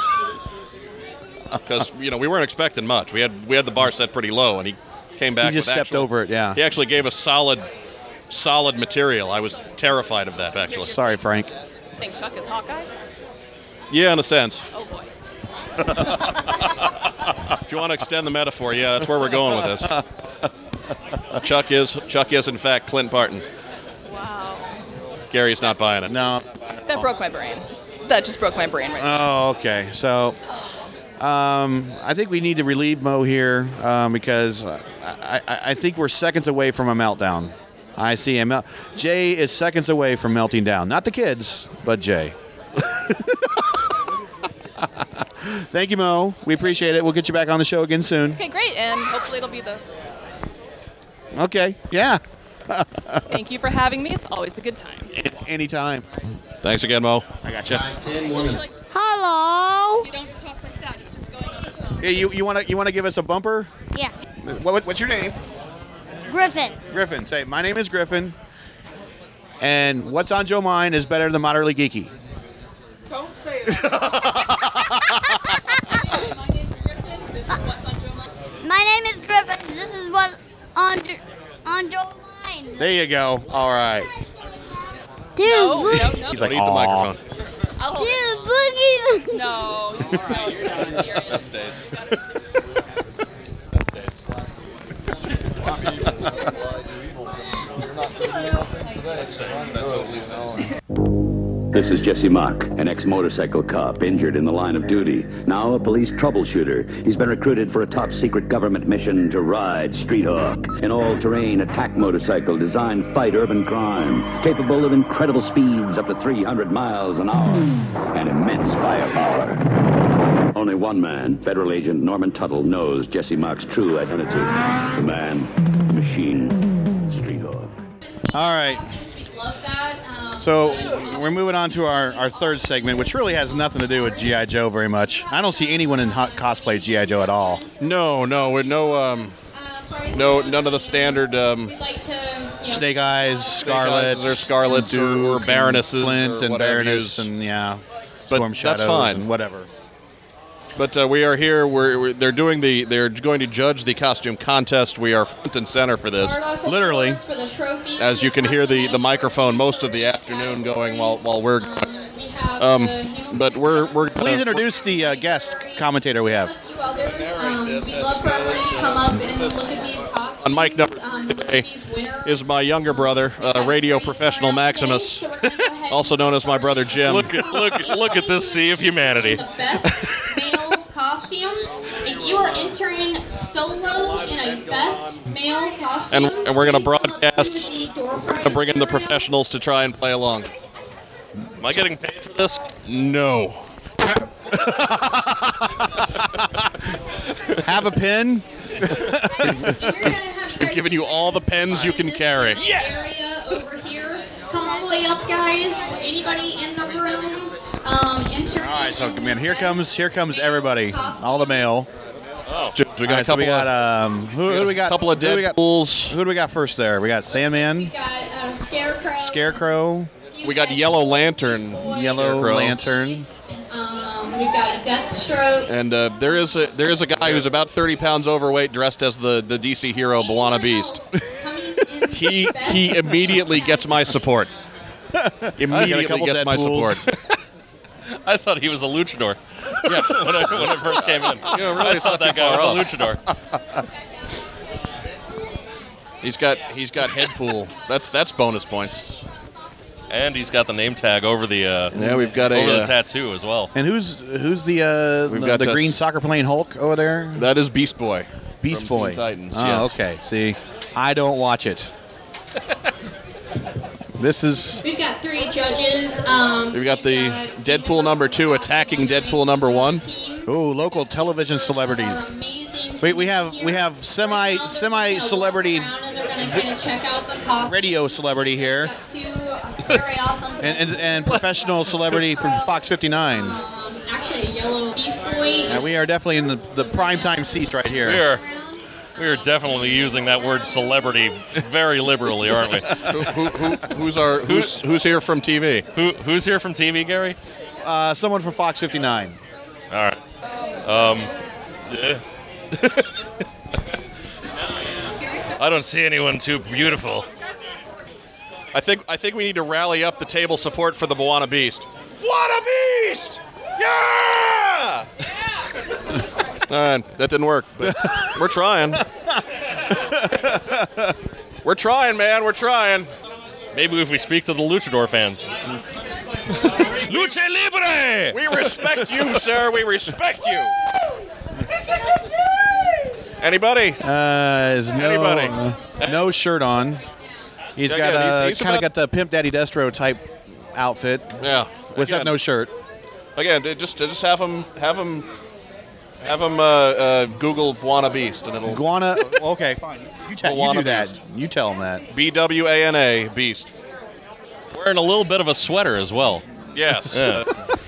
Because you know we weren't expecting much. We had we had the bar set pretty low, and he came back. He just with stepped actual- over it. Yeah. He actually gave us solid, solid material. I was terrified of that actually. Sorry, Frank. Think Chuck is Hawkeye? Yeah, in a sense. Oh boy. If you want to extend the metaphor, yeah, that's where we're going with this. Chuck is Chuck is in fact Clint Barton. Wow. Gary's not buying it. No. That broke my brain. That just broke my brain right now. Oh, okay. So, um, I think we need to relieve Mo here um, because I, I, I think we're seconds away from a meltdown. I see him. Mel- Jay is seconds away from melting down. Not the kids, but Jay. Thank you, Mo. We appreciate it. We'll get you back on the show again soon. Okay, great, and hopefully it'll be the. Okay. Yeah. Thank you for having me. It's always a good time. Anytime. Thanks again, Mo. I got you. Ten more Like, minutes. Hello. you don't talk like that. It's just going on the phone. Hey, you you want to you want to give us a bumper? Yeah. What, what, what's your name? Griffin. Griffin. Say, my name is Griffin, and what's on Joe Mine is better than Moderately Geeky. Don't say that. My name is Griffin. This is what's on Joe Mine. My name is Griffin. This is what on on Joe Line. There you go. All right. Dude, No, boogie. no, no. He's like, Don't eat the "Aw." microphone. I'll hold it. Dude, boogie. No, no, you're not serious. stays. You gotta be serious. This is Jesse Mock, an ex-motorcycle cop injured in the line of duty. Now a police troubleshooter. He's been recruited for a top-secret government mission to ride Street Hawk, an all-terrain attack motorcycle designed to fight urban crime, capable of incredible speeds up to three hundred miles an hour, and immense firepower. Only one man, Federal Agent Norman Tuttle, knows Jesse Mock's true identity. The man, the machine, Street Hawk. All right. Love that. Um, So we're moving on to our, our third segment, which really has nothing to do with G I. Joe very much. I don't see anyone in hot cosplay G I. Joe at all. No, no, we're no, um, uh, no, none of the standard um, We'd like to, you know, Snake Eyes, Scarlet, or Scarlets or, or Baronesses, Flint or and whatever Baroness, it is. and yeah, But Storm that's Shadows fine. and whatever. But uh, we are here. We're, we're they're doing the they're going to judge the costume contest. We are front and center for this. Article Literally. awards for the trophies. As you can hear the, the microphone most of the afternoon going while while we're. Um, we have Um, the Hamilton but we're we're. Please introduce the uh, guest commentator we have. A few others. Um, we'd love for everybody to come up and look at these costumes. On mic number um, look today at these winners. is my younger brother, We've uh, got radio great professional turnout today, Maximus, so we're gonna go ahead also and known get as my brother started. Jim. Look at- look at- look at this sea of humanity. The best male costume. If you are entering solo in a best male costume, And- and we're gonna please come up to broadcast- the door prize To bring in the area. professionals to try and play along. Am I getting paid for this? No. Have a pin. If you're gonna have you guys Giving you all the pens you in can this carry. Area over here. Come all the way up, guys. Anybody in the room? Um, entering All right, so in man, the here best comes here comes male everybody, costume. all the male. Oh, We got All a right, so couple we got of um, who, who do we got? couple of who do we got? Deadpools. Who do we got first there? We got Sandman, We've got uh, Scarecrow. Scarecrow, We got Yellow Lantern. Yellow Scarecrow. Lantern. Um, we've got a Deathstroke. And uh, there is a there is a guy who's about thirty pounds overweight, dressed as the, the D C hero B'wana Beast. He he immediately gets my support. Immediately couple gets my Deadpools. support. I thought he was a luchador. Yeah, when I, when I first came in. Yeah, really, I it's thought not that too guy far was a luchador. He's got he's got head pool. That's that's bonus points. And he's got the name tag over the uh, Yeah, we've got a, over the uh, tattoo as well. And who's who's the uh, We've the, got the us. green soccer playing Hulk over there? That is Beast Boy. Beast from Boy. Teen Titans. Oh, yes. okay. See, I don't watch it. This is We've got three judges. Um, We've got the Deadpool number two attacking Deadpool number one. oh local television celebrities. Amazing. We we have we have semi semi celebrity And they're gonna kind of check out the costume. radio celebrity here, Got two very awesome. and and, and professional celebrity from Fox fifty-nine. Um, actually, a yellow Beast Boy. And we are definitely in the, the prime time seats right here. We are we are definitely using that word celebrity very liberally, aren't we? who, who, who, who's our who's who's here from T V? Who who's here from T V, Gary? Uh, someone from Fox fifty-nine. All right. Um, yeah. I don't see anyone too beautiful. I think I think we need to rally up the table support for the B'wana Beast. B'wana Beast! Yeah! All right, that didn't work, but we're trying. We're trying, man. We're trying. Maybe if we speak to the luchador fans. Lucha Libre! We respect you, sir. We respect you. Anybody? Uh, is no Anybody? uh, no shirt on. He's Yeah, got yeah, he's- uh, he's kind of about- got the Pimp Daddy Destro type outfit. Yeah. With that Again. no shirt. Again, d- just just have him have him have him uh, uh, Google B'wana Beast, and it'll Guana. Okay, fine. You, tell you B'wana do that. Beast. You tell him that. B W A N A Beast. Wearing a little bit of a sweater as well. Yes. Yeah.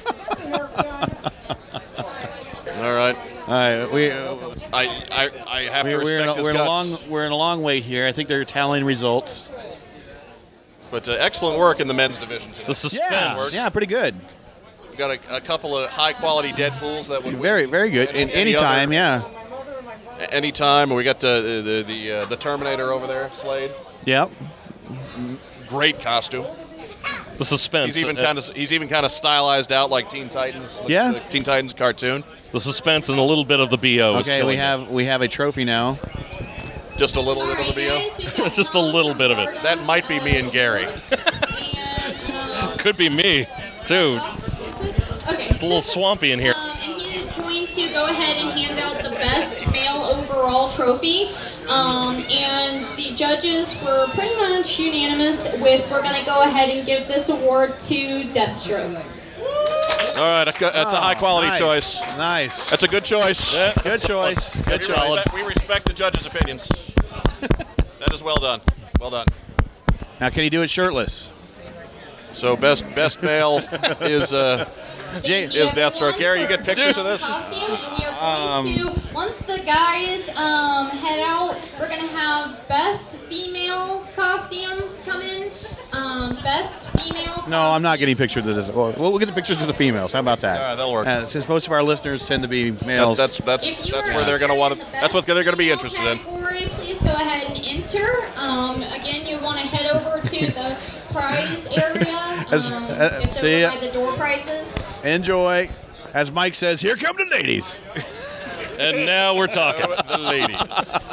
All right. All right, we I I, I have to we're, we're, in respect a, his we're in a guts. long we're in a long wait here. I think they're tallying results. But uh, excellent work in the men's division today. The suspense. Yeah, pretty good. We got a, a couple of high quality Deadpools that would Very win very good. any- In any any time, other- yeah. a- Anytime. We got the the the, uh, the Terminator over there, Slade. Yep. Great costume. The suspense. He's even uh, kind of he's even kind of stylized out like Teen Titans. Like Yeah. the Teen Titans cartoon. The suspense and a little bit of the B O. is Okay, we killing have we have a trophy now. Just a little All bit of the right, B O. guys, we've got Just a little bit of it. Bardem That might be me and Gary. and, um, it. Could be me, too. okay. It's a little swampy in here. Um, and he is going to go ahead and hand out the best male overall trophy. Um, and the judges were pretty much unanimous with we're going to go ahead and give this award to Deathstroke. All right, a- that's a high quality Nice. choice. Nice. That's a good choice. Yeah, Good choice. Good we, solid. respect, we respect the judges' opinions. That is well done. Well done. Now, can he do it shirtless? So best best male is uh, Jay, is Deathstroke. Gary, you get pictures of this? Costume, and we are going to, once the guys um, head out, we're going to have best female costumes come in. Um, best female. No, I'm not getting pictures of this. Well, we'll get the pictures of the females. How about that? All right, that'll work. Uh, since most of our listeners tend to be That, males. that's that's If you that's are where they're going to want entering to. the That's what they're going to be best interested in. category, please go ahead and enter. Um, again, you want to head over to the prize area. As- Um, uh, it's see over ya. by the door prizes. Enjoy. As Mike says, here come the ladies. And now we're talking. The ladies.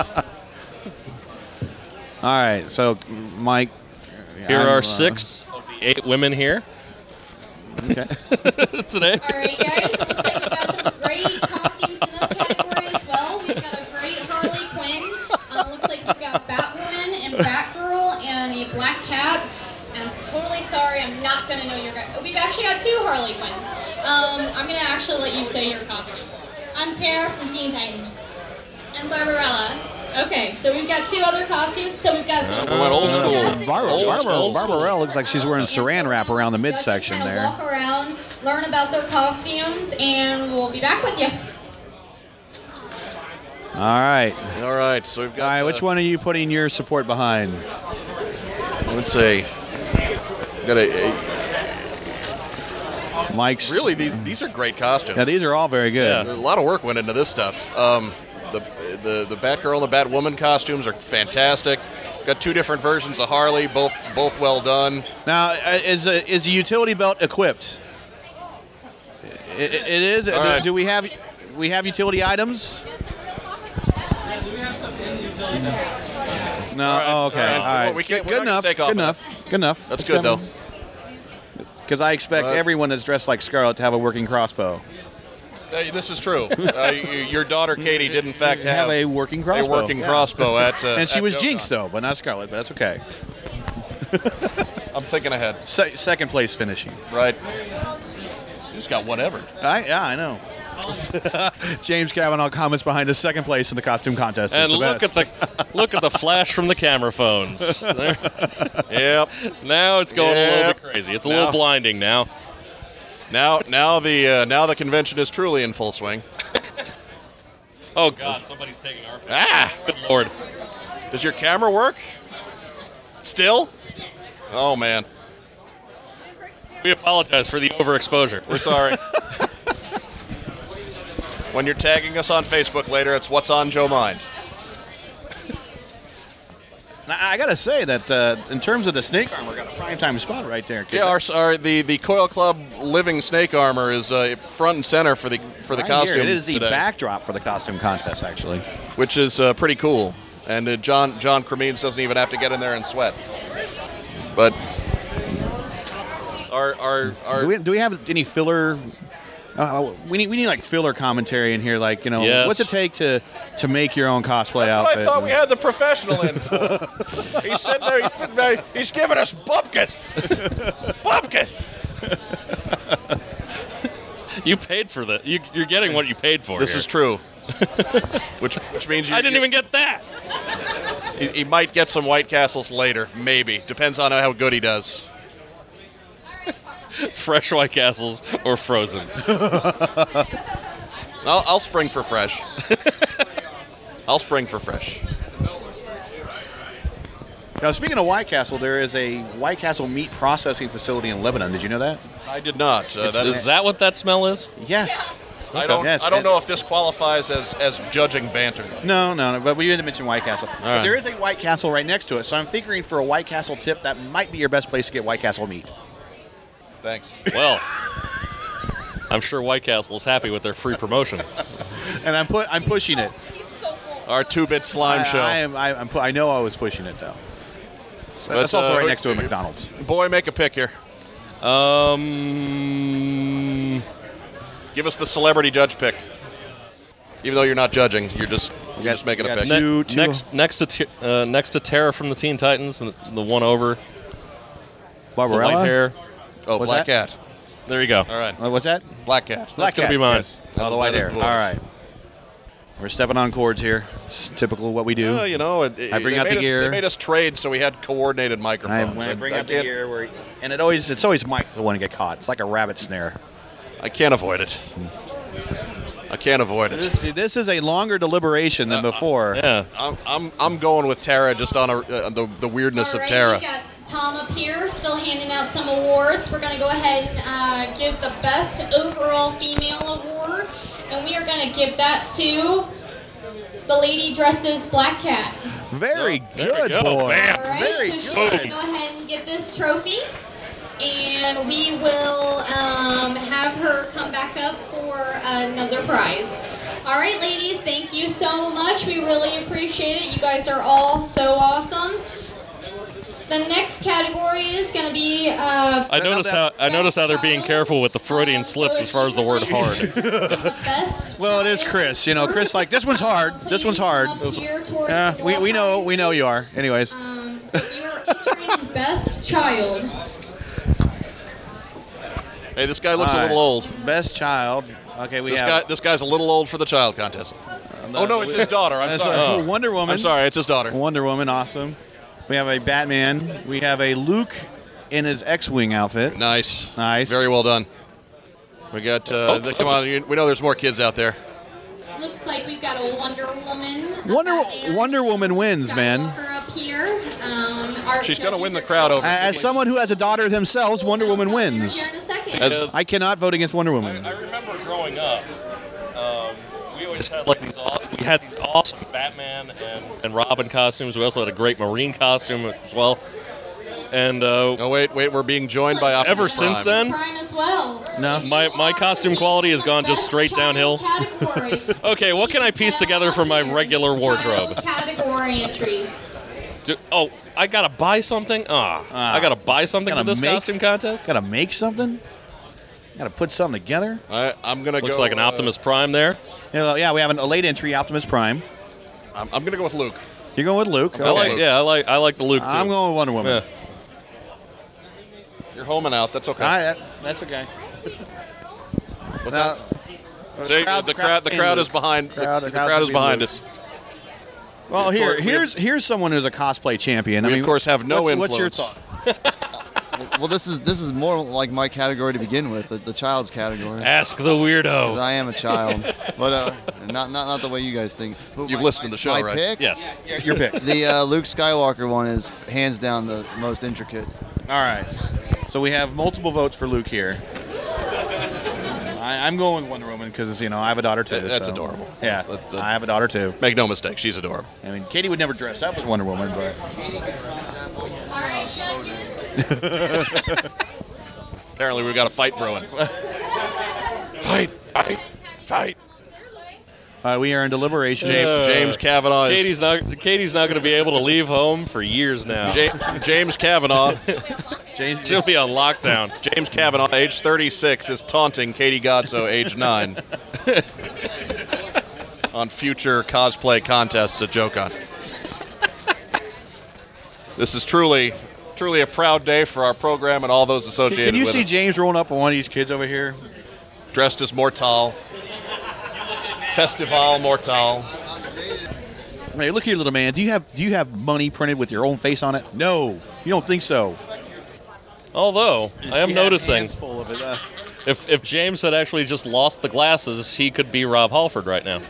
All right, so Mike. Here I'm, are uh, six of the eight women here Okay. All today. right, guys. It looks like we've got some great costumes in this category as well. We've got a great Harley Quinn. Um, looks like we've got Batwoman and Batgirl and a Black Cat. I'm totally sorry. I'm not gonna know your guys. Oh, we've actually got two Harley Quinns. Um, I'm gonna actually let you say your costume. I'm Tara from Teen Titans. And Barbarella. Okay, so we've got two other costumes. So we've got some. We went old school. fantastic Barbara, costumes. Barbara, Barbarella looks like she's wearing saran wrap around the Just midsection kinda there. Walk around learn about their costumes, and we'll be back with you. All right. All right. So we've got. All right. Which uh, one are you putting your support behind? Let's see. Got a, a Mike's. really these these are great costumes. Yeah, these are all very good. A lot of work went into this stuff. Um, the the the Batgirl and the Batwoman costumes are fantastic. Got two different versions of Harley, both both well done. Now, uh, is a, is the utility belt equipped? It, it is. All do, right. do we have we have utility items? No. All right. Oh, okay. All right. All right. Well, we can't- good we're not enough. gonna take off Good of enough. Good enough. That's good though. Because I expect Right. everyone that's dressed like Scarlet to have a working crossbow. Uh, this is true. Uh, y- your daughter Katie did in fact have, Have a working crossbow. A working Yeah. crossbow at. Uh, and she at was Joe Jinx Con. though, but not Scarlet. But that's okay. I'm thinking ahead. Se- second place finishing. Right. You just got whatever. I, yeah, I know. James Cavanaugh comments behind us second place in the costume contest. And It's the look best. at the look at the flash from the camera phones. There. Yep. Now it's going a little Yep. bit crazy. It's a Now- little blinding now. Now now the uh, now the convention is truly in full swing. Oh God, somebody's taking our picture. Ah! Good Lord. Does your camera work? Still? Oh man, We apologize for the overexposure. we're sorry. When you're tagging us on Facebook later, it's what's on Joe Mind. Now, I gotta say that uh, in terms of the snake armor, got a prime time spot right there. kid. Yeah, our, our the the Coil Club Living Snake Armor is uh, front and center for the for the Right here, costume. it is the today, backdrop for the costume contest, actually. which is uh, pretty cool. And uh, John John Cremines doesn't even have to get in there and sweat. But our our our Do we, do we have any filler? Uh, we need we need like filler commentary in here, like you know, Yes. what's it take to to make your own cosplay outfit? I thought we had the professional in for. He's sitting there. He's, been very- he's giving us bupkis. Bupkis. You paid for that. You, you're getting what you paid for. This here. is true. which which means you, I didn't you- even get that. He, he might get some White Castles later, maybe. Depends on how good he does. Fresh White Castles or frozen. I'll, I'll spring for fresh. I'll spring for fresh. Now, speaking of White Castle, there is a White Castle meat processing facility in Lebanon. Did you know that? I did not. Uh, It's- that Is is, that what that smell is? Yes. I don't. Yes, I don't it- know if this qualifies as as judging banter. No, no, no, but we didn't mention White Castle. But right. there is a White Castle right next to it, so I'm figuring for a White Castle tip, that might be your best place to get White Castle meat. Thanks. Well, I'm sure White Castle is happy with their free promotion. And I'm put, I'm pushing it. Our two-bit slime I, show. I am. I, I'm pu- I know I was pushing it though. So But, that's also uh, right next to a McDonald's. Boy, make a pick here. Um, Give us the celebrity judge pick. Even though you're not judging, you're just you're just making a got pick. two- ne- two- next next to T- uh, next to Tara from the Teen Titans, the, the one over, the Barbarella. white hair. Oh, What's Black that? Cat. There you go. All right. Uh, what's that? Black Cat. Black gonna Cat, be mine. yes. Oh, the white That is hair. the voice. All right. We're stepping on cords here. It's typical of what we do. Well, you know, it, I bring they out made the us, gear. They made us trade, so we had coordinated I, microphones. when I bring I out the can't- gear, where, and it always it's always Mike that's the one to get caught. It's like a rabbit snare. I can't avoid it. I can't avoid it. This, this is a longer deliberation than before. Yeah. I'm, I'm, I'm going with Tara just on a, uh, the, the weirdness All of right, Tara. we got Tom up here still handing out some awards. We're going to go ahead and uh, give the best overall female award, and we are going to give that to the lady dressed as Black Cat. Very There we good, go. boy. Bam. All right, Very so she's good. going to go ahead and get this trophy, and we will um, have her come back up for another prize. All right, ladies, thank you so much. We really appreciate it. You guys are all so awesome. The next category is going to be. Uh, I noticed how I noticed how they're being careful with the Freudian Um, slips so as far as the if word you hard. would like to give the best Well, it is child Chris. You know, Chris like this one's hard. This one's hard. Please come up here towards Yeah, the we, door we know we know prizes. you are. Anyways, Um, so if you are entering in best child. Hey, this guy looks All a right. little old. best child. Okay, we This have. guy, this guy's a little old for the child contest. Oh no, it's his daughter. I'm That's sorry. right. Wonder Woman. I'm sorry, it's his daughter. Wonder Woman, awesome. We have a Batman. We have a Luke in his X-wing outfit. Nice. Nice. Very well done. We got. Uh, the, come on, you- we know there's more kids out there. Looks like we've got a Wonder Woman. Wonder uh, Wonder Woman wins, man. Skywalker up here. Um, our She's gonna judges win the are crowd over. As someone who has a daughter themselves, Wonder Woman wins. Here in a second. As- I cannot vote against Wonder Woman. I remember growing up, um, we always had like these. aw- We had these awesome Batman and, and Robin costumes. We also had a great Marine costume as well. And uh, Oh wait, wait, we're being joined by Optimus ever since Prime. then, Prime as well. No. my my costume quality has gone just straight downhill. Category. Okay, what can I piece together from my regular wardrobe? Child Category entries. Do, oh, I gotta buy something. Ah, Ah. I gotta buy something for Gotta this make- costume contest. Gotta make something. Gotta put something together. I, I'm gonna Looks go. like an uh, Optimus Prime there. Yeah, yeah, we have an, a late entry Optimus Prime. I'm, I'm gonna go with Luke. You're going with Luke. I like, Okay. yeah, I like I like the Luke too. I'm going with Wonder Woman. Yeah. You're home and out. That's okay. All right, that- that's okay. What's Now, that? See, crowd- the crowd crowd, the saying crowd Luke. is behind. the- Crowd- the crowd crowd is saying behind Luke. us. well, of here, course- we have- here's here's someone who's a cosplay champion. I We, of mean, course, have no what's, what's your influence. thought? Well, this is this is more like my category to begin with, the, the child's category. Ask the 'Cause weirdo. I am a child, but uh, not, not not the way you guys think. Who- You've my- listened to my- the show, my right? Pick, Yes. Your pick. The uh, Luke Skywalker one is hands down the most intricate. All right. So we have multiple votes for Luke here. I, I'm going with Wonder Woman because you know I have a daughter too. That's so- adorable. Yeah, That's, uh, I have a daughter too. Make no mistake, she's adorable. I mean, Katie would never dress up as Wonder Woman, but All right, judges. Apparently, we've got a fight brewing. fight, fight, fight. uh, we are in deliberation. James, Uh, James Kavanaugh is Katie's not Katie's not going to be able to leave home for years now. Ja- James Kavanaugh. James, She'll be on lockdown. James Kavanaugh, age thirty-six, is taunting Katie Godso, age nine, on future cosplay contests at JokeCon. This is truly, truly a proud day for our program and all those Can, associated can you with see it. James rolling up on one of these kids over here? Dressed as Mortal. Festival Mortal. Hey, look here, little man. Do you have do you have money printed with your own face on it? No, you don't think so. Although I am She had noticing, hands full of it. Uh, if if James had actually just lost the glasses, he could be Rob Halford right now.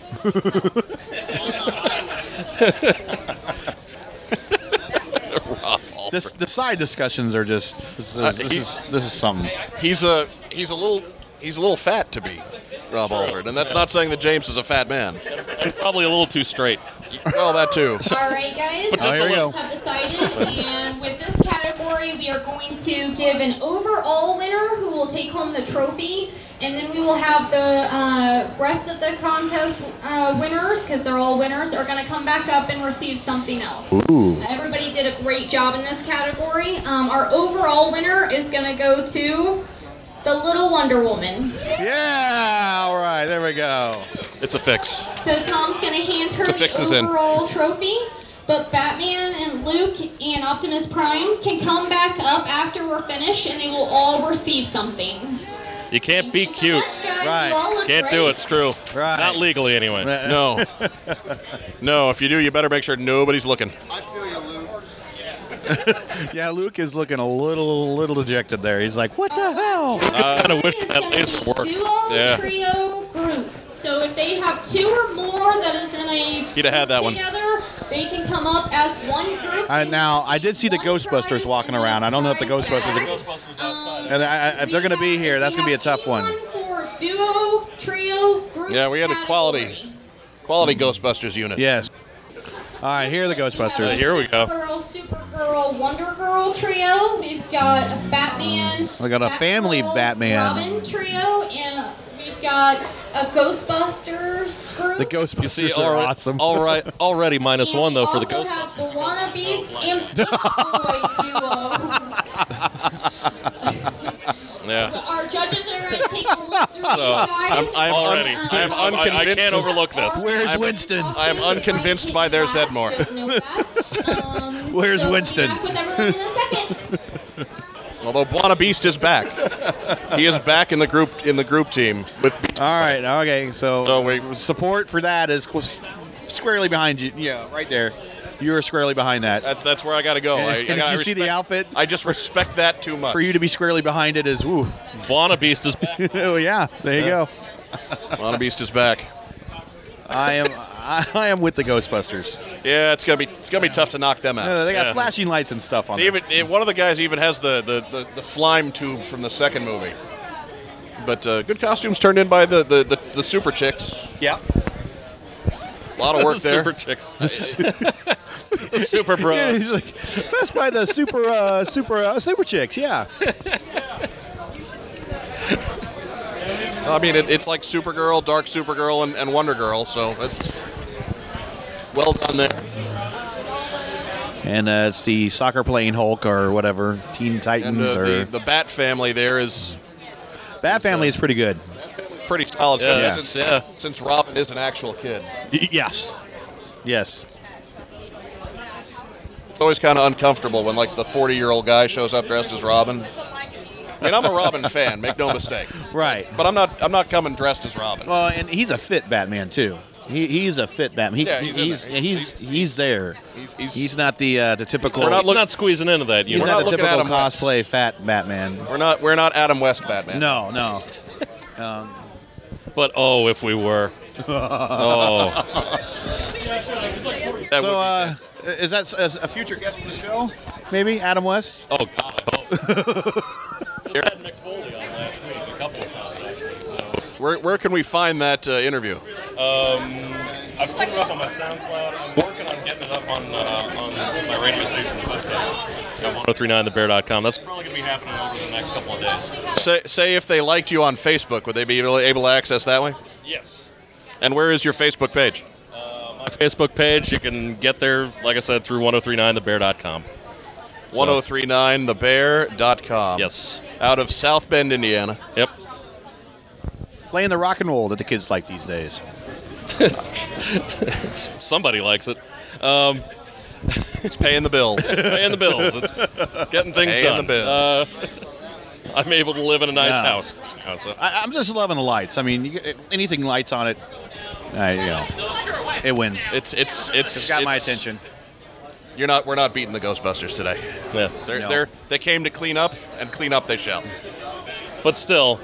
this the side discussions are just this is Uh, this, he- is, this is something. He's a he's a little he's a little fat to be Rob Alford, and that's not saying that James is a fat man. He's probably a little too straight. Well, that too. All right, guys. But our just a judges little. have decided, and with this category, we are going to give an overall winner who will take home the trophy, and then we will have the uh, rest of the contest uh, winners, because they're all winners, are going to come back up and receive something else. Ooh. Everybody did a great job in this category. Um, our overall winner is going to go to the Little Wonder Woman. Yeah, all right, there we go. It's a fix. So Tom's going to hand her The the, fix is in. overall trophy, but Batman and Luke and Optimus Prime can come back up after we're finished, and they will all receive something. You can't be cute. Much, guys. Right. You all look Can't great. do it. It's true. Right. Not legally, anyway. No. No, if you do, you better make sure nobody's looking. I feel you, Luke. Yeah, Luke is looking a little little dejected there. He's like, what the hell? I kind of wish It's that gonna lace be worked. Duo, Yeah. trio, group. So if they have two or more that is in a He'd have had that one. together, they can come up as one group. Uh, and now, I did see the one Ghostbusters prize walking and around. I don't know if the one prize Ghostbusters- back. Ghostbusters outside. And I, I, if they're going to be here, that's going to be a tough one. For duo, trio, group. Yeah, we had a quality- category. Quality Ghostbusters unit. Yes. All right, here are the We have Ghostbusters. a Here we go. Supergirl, Supergirl, Wonder Girl trio. We've got a Batman. We got a family Batgirl, Batman. Robin trio, and we've got a Ghostbusters group. The Ghostbusters You see, are already, awesome. all right, already minus And one we though for the also Ghostbusters. have Luana Beast and Beast Boy duo. Yeah. Our judges are going to take a look through So, these guys. I'm, I'm, Already. un- I am Um, I, I unconvinced. can't overlook this. Where's I'm- Winston? I am unconvinced by their Zedmore. Just know that. Um, Where's so we'll be Winston? back with everyone in a second. Although Buona Beast is back. He is back in the group in the group team with All right, okay, so So we- support for that is qu- squarely behind you. Yeah, right there. You were squarely behind that. That's that's where I got to go. And, I, and I, if I you see the respect- outfit, I just respect that too much. for you to be squarely behind it is woo. Wannabeast is back. Oh yeah, there you Yeah. go. Wannabeast is back. I am I, I am with the Ghostbusters. Yeah, it's gonna be it's gonna be tough to knock them out. No, they got Yeah. flashing lights and stuff on They them. even eh, one of the guys even has the, the, the, the slime tube from the second movie. But uh, good costumes turned in by the, the, the, the super chicks. Yeah. A lot of work The there. Super chicks. The Super Bros. Yeah, he's like, that's by the super uh, super uh, super chicks. Yeah. I mean, it, it's like Supergirl, Dark Supergirl, and, and Wonder Girl, so it's well done there. And uh, it's the soccer playing Hulk or whatever, Teen And Titans uh, or the, the Bat family there is Bat Family uh, is pretty good. pretty solid. Yeah, Yeah. Since, yeah. since Robin is an actual kid. Y- yes. Yes. It's always kind of uncomfortable when, like, the forty-year-old guy shows up dressed as Robin. I mean, I'm a Robin fan, make no mistake. Right. But I'm not I'm not coming dressed as Robin. Well, and he's a fit Batman too. He, he's a fit Batman. He, Yeah, he's in he's, there. yeah, he's he's there. He's, he's, He's not the uh, the typical. We're not He's not squeezing into that. he's You we're not not the looking at typical him West. cosplay fat Batman. we're not we're not Adam West Batman. No, no. Um, But oh, if we were. Oh. That so, would uh, is that is a future guest for the show? Maybe Adam West. Oh, God, I hope. Just had Mick Foley on last week, a couple of times, actually. So, be, where where can we find that uh, interview? um, I put it up on my SoundCloud. I'm working on getting it up on uh, on my radio station webpage at ten thirty-nine the bear dot com. That's probably going to be happening over the next couple of days. Say say if they liked you on Facebook, would they be able able to access that way? Yes. And where is your Facebook page? Uh, my Facebook page, you can get there, like I said, through ten thirty-nine the bear dot com. ten thirty-nine the bear dot com. Yes. Out of South Bend, Indiana. Yep. Playing the rock and roll that the kids like these days. It's, somebody likes it. Um, It's paying the bills. paying the bills. It's getting things Paying done. the bills. Uh, I'm able to live in a nice Yeah. house. now, so. I, I'm just loving the lights. I mean, you get, anything lights on it, uh, you know, it wins. It's it's it's It's got my it's- attention. You're not. We're not beating the Ghostbusters today. Yeah. They're, No. they're they came to clean up, and clean up they shall. But still,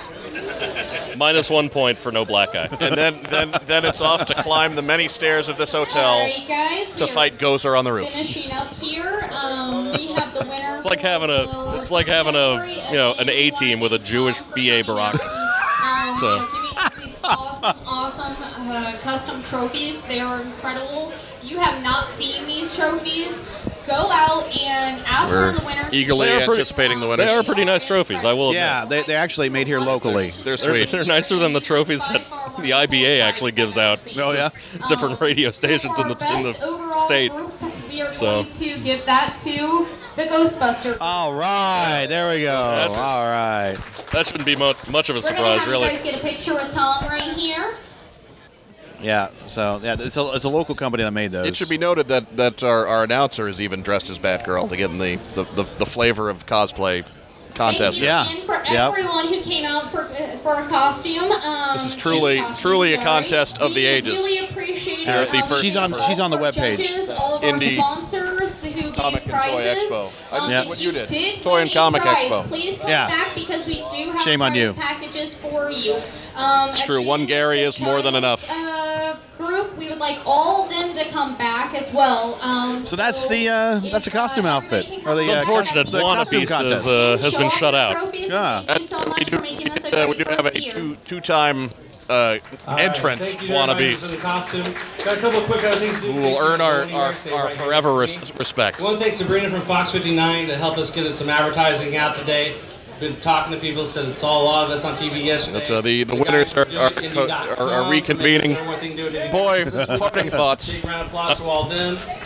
minus one point for no black guy. And then then then it's off to climb the many stairs of this All hotel right, guys. to we are fight Gozer on the roof. Finishing up here, um, we have the winner. It's like for having a, the it's like having a, category you know, of an A team with a Jewish B A Baracus. Um, So- you know, giving us these awesome, awesome uh, custom trophies. They are incredible. If you have not seen these trophies, go out and ask one of the winners. to eagerly share pretty- anticipating the um, winners. They are pretty nice trophies, I will admit. Yeah, they, they're actually made here locally. They're They're, sweet. they're nicer than the trophies that the I B A actually gives out. Oh, yeah? Different radio stations in the in Best the overall state. Group, we are So- going to give that to the Ghostbuster. All right, there we go. That's- All right. That shouldn't be much, much of a We're gonna surprise, have really. you guys get a picture with Tom right here. Yeah, so yeah, it's a, it's a local company that made those. It should be noted that, that our, our announcer is even dressed as Batgirl to get in the, the, the, the flavor of cosplay contest. Thank you Yeah. again for Yep. everyone who came out for uh, for a costume. Um, This is truly- costume, truly a sorry. contest of the We ages. really appreciate Here at the um, first- She's on- all she's on the of our webpage. Judges, all of Indie our sponsors who Comic gave and Toy prizes. Expo. I just Um, did if what you did. did Toy win and a Comic prize, Expo. Please come Yeah. back because we do have Shame on prize you. packages for you. Um, It's at true. the One end Gary of the is more than Giants, enough. Uh, group, we would like all of them to come back as well. Um, So that's the, uh, if, that's a costume uh, outfit, everybody can or the, come It's uh, unfortunate the costume Wannabeast contest. is, uh, has Show been off shut your out. trophies, and Yeah. Thank you so That's- much we do, for making us a uh, great we do have first a year. two, two-time uh, All right, entrant thank you very much for the Wannabeast costume. Got a couple of quick other things to do. who will earn our, our, Stay our right here forever next to res- me. respect. I want to thank Sabrina from Fox fifty-nine to help us get some advertising out today. Been talking to people, said saw a lot of us on T V yesterday. That's, uh, the- the guys winners are- doing are- indie dot are- are com, reconvening. making sure everything doing indie Boy, dot com. parting thoughts. Big round of applause to all of them.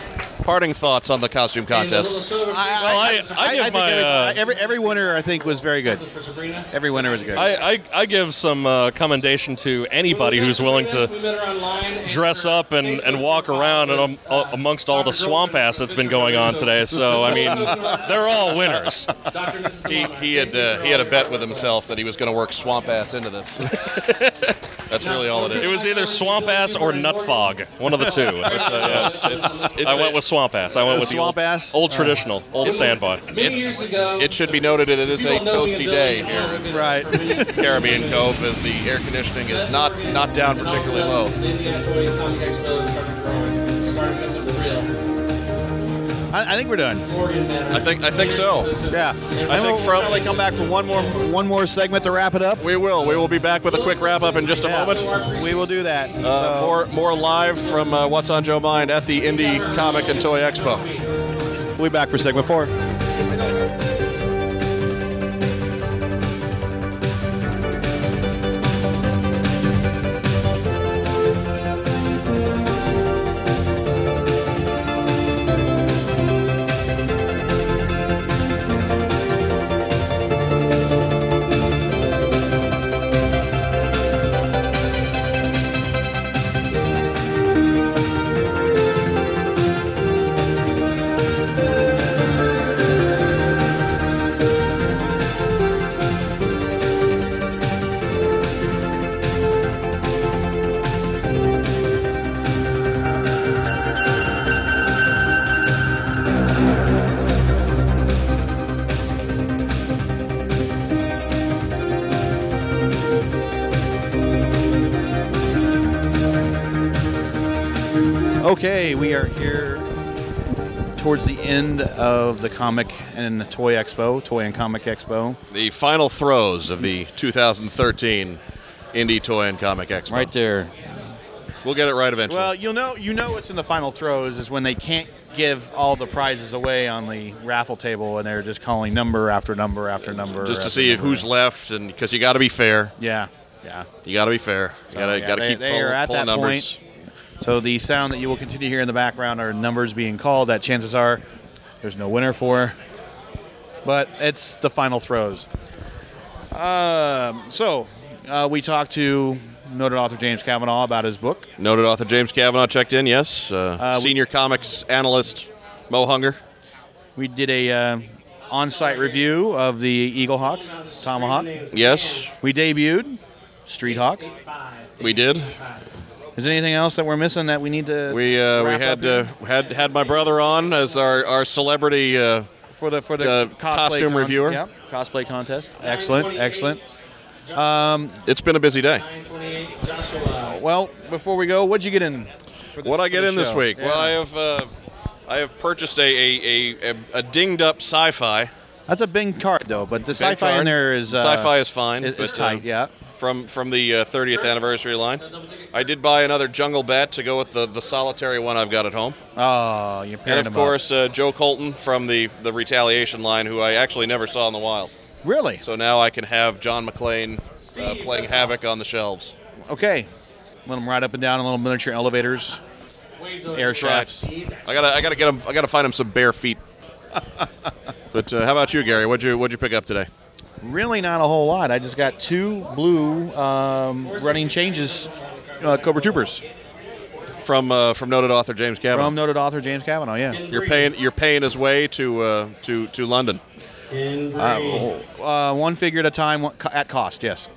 parting thoughts on the costume contest. Well, I, I, give think my every, uh, every every winner I think was very good. Every winner was good. I, I, I give some uh, commendation to anybody who's willing to dress up and, and walk around and, um, uh, amongst all the swamp ass that's been going on today. So I mean, they're all winners. He he had uh, he had a bet with himself that he was going to work swamp ass into this. That's really all it is. It was either swamp ass or nut fog, one of the two. It's, uh, It's- it's- I it's went a- with swamp ass. I went with Swamp the old, ass? old traditional, old standby. Many years ago, It should be noted that it is a people know me toasty and day Billy here were in Right. Caribbean Cove, as the air conditioning is not not down particularly low. The Indiana Toy Comic Expo started growing. It's starting to come to real. I, I think we're done. Oregon Man. I think I think so. Yeah. I think from probably come back for one more one more segment to wrap it up. we will we will be back with a quick wrap up in just a Yeah. moment. We will do that. Uh, So- more more live from uh, What's on Joe Mind at the Indie Comic and Toy Expo. We'll be back for segment four. Okay, we are here towards the end of the Comic and Toy Expo, Toy and Comic Expo. The final throes of the two thousand thirteen Indie Toy and Comic Expo. Right there. We'll get it right eventually. Well, you'll know you know what's in the final throws is when they can't give all the prizes away on the raffle table and they're just calling number after number after number. just to after see number. who's left, and because you got to be fair. Yeah, yeah. You got to be fair. You So, got to yeah, got to they- keep they pull- are at pulling that numbers. point. So the sound that you will continue to hear in the background are numbers being called that chances are there's no winner for. But it's the final throws. Um, so uh, we talked to noted author James Kavanaugh about his book. Noted author James Kavanaugh checked in. Yes. Uh, Uh, we- senior comics analyst Mo Hunger. We did a uh, on-site review of the Eagle Hawk, Tomahawk. Yes, We debuted Street Hawk. we did. Is there anything else that we're missing that we need to? We uh, we wrap had up here? uh, had had my brother on as our our celebrity uh, for the for the uh, cosplay costume con- reviewer. Yep, cosplay contest. Excellent, excellent. Um, It's been a busy day. Joshua. well, before we go, what'd you get in? For this, What I for get the in this show? week? Well, Yeah. I have uh, I have purchased a a, a, a dinged up sci-fi. That's a big card though, but the Big sci-fi card. in there is uh, Sci-fi is fine. Is, is but, uh, tight, yeah. From from the uh, thirtieth anniversary line, I did buy another Jungle Bat to go with the, the solitary one I've got at home, Oh, you're and pairing of them course uh, Joe Colton from the the Retaliation line, who I actually never saw in the wild. up. Really? So now I can have John McClane uh, playing havoc on the shelves. Okay. Let them ride up and down in little miniature elevators, air shafts. I gotta I gotta get him. I gotta find him some bare feet. But uh, how about you, Gary? What'd you what'd you pick up today? Really, not a whole lot. I just got two blue um, running changes, uh, Cobra Troopers From uh, from noted author James Kavanaugh. from noted author James Kavanaugh. Yeah. You're paying you're paying his way to uh, to to London. In Uh, uh, one figure at a time, one, co- at cost. Yes.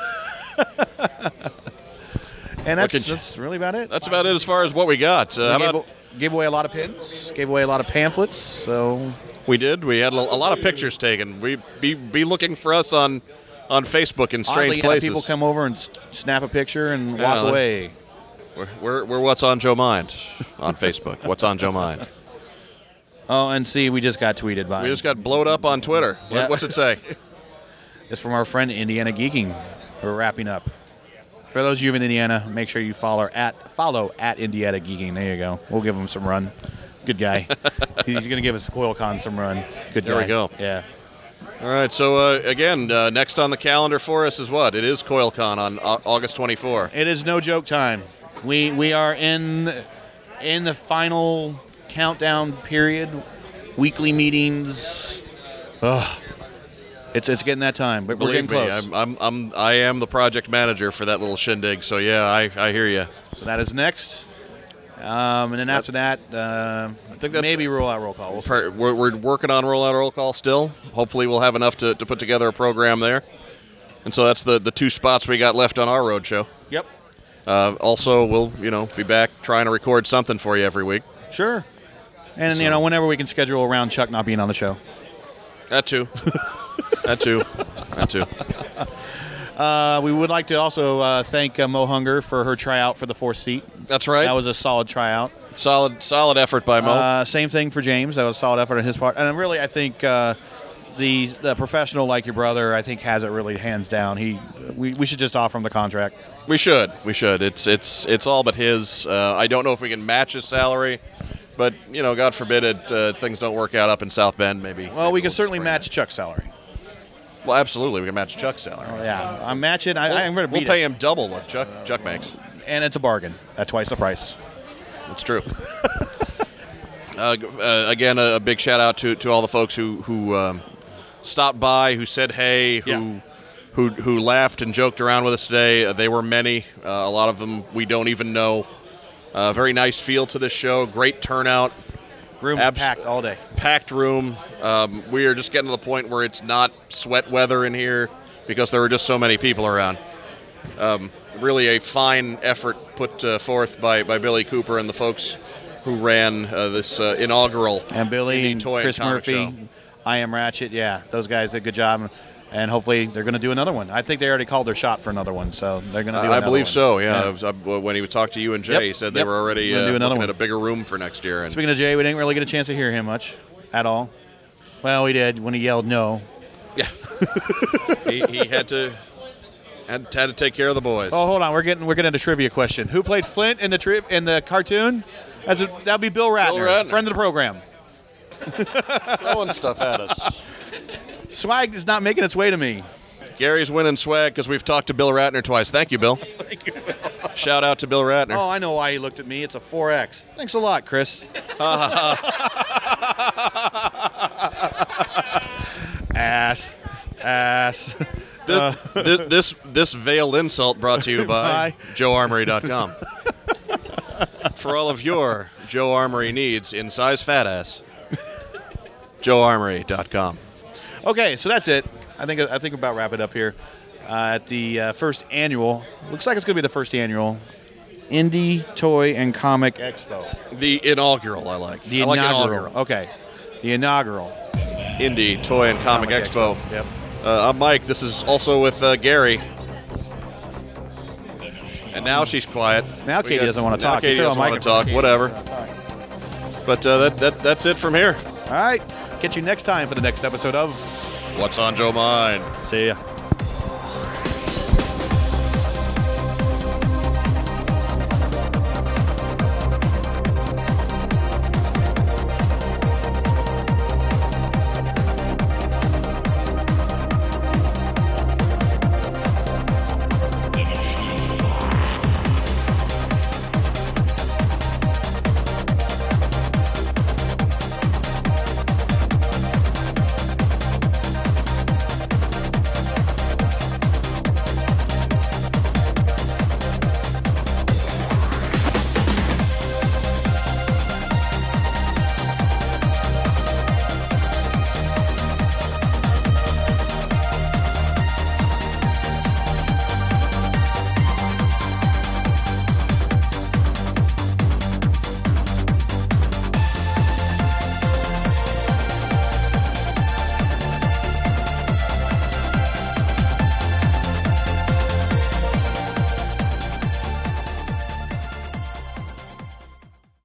And that's, What can- that's really about it. That's about it as far as what we got. Uh, We how gave, about gave away a lot of pins. Gave away a lot of pamphlets. So we did? We had a, a lot of pictures taken. We be be looking for us on on Facebook in strange oddly, yeah, places. people come over and s- snap a picture and Yeah, walk like- away. We're, we're we're What's on Joe Mind on Facebook. What's on Joe Mind? Oh, and see, we just got tweeted by. We him. just got blowed up on Twitter. What- Yeah. What's it say? It's from our friend Indiana Geeking. We're wrapping up. For those of you in Indiana, make sure you follow at follow at Indiana Geeking. There you go. We'll give him some run. Good guy. He's going to give us CoilCon some run. Good There guy. we go. Yeah. All right. So uh, again, uh, next on the calendar for us is what? It is CoilCon on Au- August twenty-fourth. It is no joke time. We we are in in the final countdown period, weekly meetings. Ugh. It's it's getting that time, but we're Believe getting me, close. I'm, I'm, I'm, I am the project manager for that little shindig, so yeah, I, I hear you. So that is next. Um, and then after that, uh, I think that's maybe roll out roll call. We'll see. We're, we're working on rollout roll call still. Hopefully we'll have enough to, to put together a program there. And so that's the, the two spots we got left on our road show. Yep. Uh, also, we'll you know be back trying to record something for you every week. Sure. And So- you know, whenever we can schedule around Chuck not being on the show. That too. that too. That too. Uh, we would like to also uh, thank uh, Mo Hunger for her tryout for the fourth seat. That's right. That was a solid tryout. Solid, solid effort by Mo. Uh, same thing for James. That was a solid effort on his part. And really, I think uh, the the professional like your brother, I think, has it really hands down. He, we, we should just offer him the contract. We should. We should. It's it's it's all but his. Uh, I don't know if we can match his salary, but you know, God forbid it, uh, things don't work out up in South Bend. Maybe. Well, maybe we we'll can certainly just match Chuck's salary. Well, absolutely, we can match Chuck's salary. Oh, yeah, I'm matching. I, We'll, I'm going to we'll beat pay it. him double what Chuck Chuck makes. And it's a bargain at twice the price. It's true. uh, g- uh, again, a, a big shout out to, to all the folks who who um, stopped by, who said hey, who Yeah. who who laughed and joked around with us today. Uh, they were many. Uh, a lot of them we don't even know. Uh, very nice feel to this show. Great turnout. Room Abs- packed all day. Packed room. Um, we are just getting to the point where it's not sweat weather in here because there were just so many people around. Um, really a fine effort put uh, forth by, by Billy Cooper and the folks who ran uh, this uh, inaugural And Billy Indie and Toy Chris Comic Murphy, Show. I Am Ratchet. Yeah, those guys did a good job. And hopefully they're going to do another one. I think they already called their shot for another one, so they're going to do Uh, I another believe one. so, yeah. It was, uh, when he talked to you and Jay, Yep, he said they yep. were already We're gonna uh, do another looking one. at a bigger room for next year. And Speaking of Jay, we didn't really get a chance to hear him much at all. Well, we did when he yelled no. yeah, he, he had to had, had to take care of the boys. Oh, hold on. We're getting we're getting into trivia question. Who played Flint in the tri- in the cartoon? As a, that'd be Bill Ratner, Bill Ratner. friend of the program. Throwing stuff at us. Swag is not making its way to me. Gary's winning swag because we've talked to Bill Ratner twice. Thank you, Bill. Thank you, Bill. Shout out to Bill Ratner. Oh, I know why he looked at me. It's a four X. Thanks a lot, Chris. Ass. Ass. This, this, this this veiled insult brought to you by Bye. Joe Armory dot com. For all of your Joe Armory needs in size fat ass, Joe Armory dot com. Okay, so that's it. I think I think we're about wrap it up here uh, at the uh, first annual. Looks like it's going to be the first annual Indie Toy and Comic Expo. The inaugural, I like. The I like inaugural. inaugural. Okay, the inaugural Indie Toy and Comic, Expo. Yep. Uh, I'm Mike. This is also with uh, Gary. And now she's quiet. Now We Katie got- doesn't want to now talk. Katie You turn doesn't on want to microphone, talk. Katie. Whatever. But uh, that, that that's it from here. All right. Catch you next time for the next episode of What's on Joe Mind? See ya.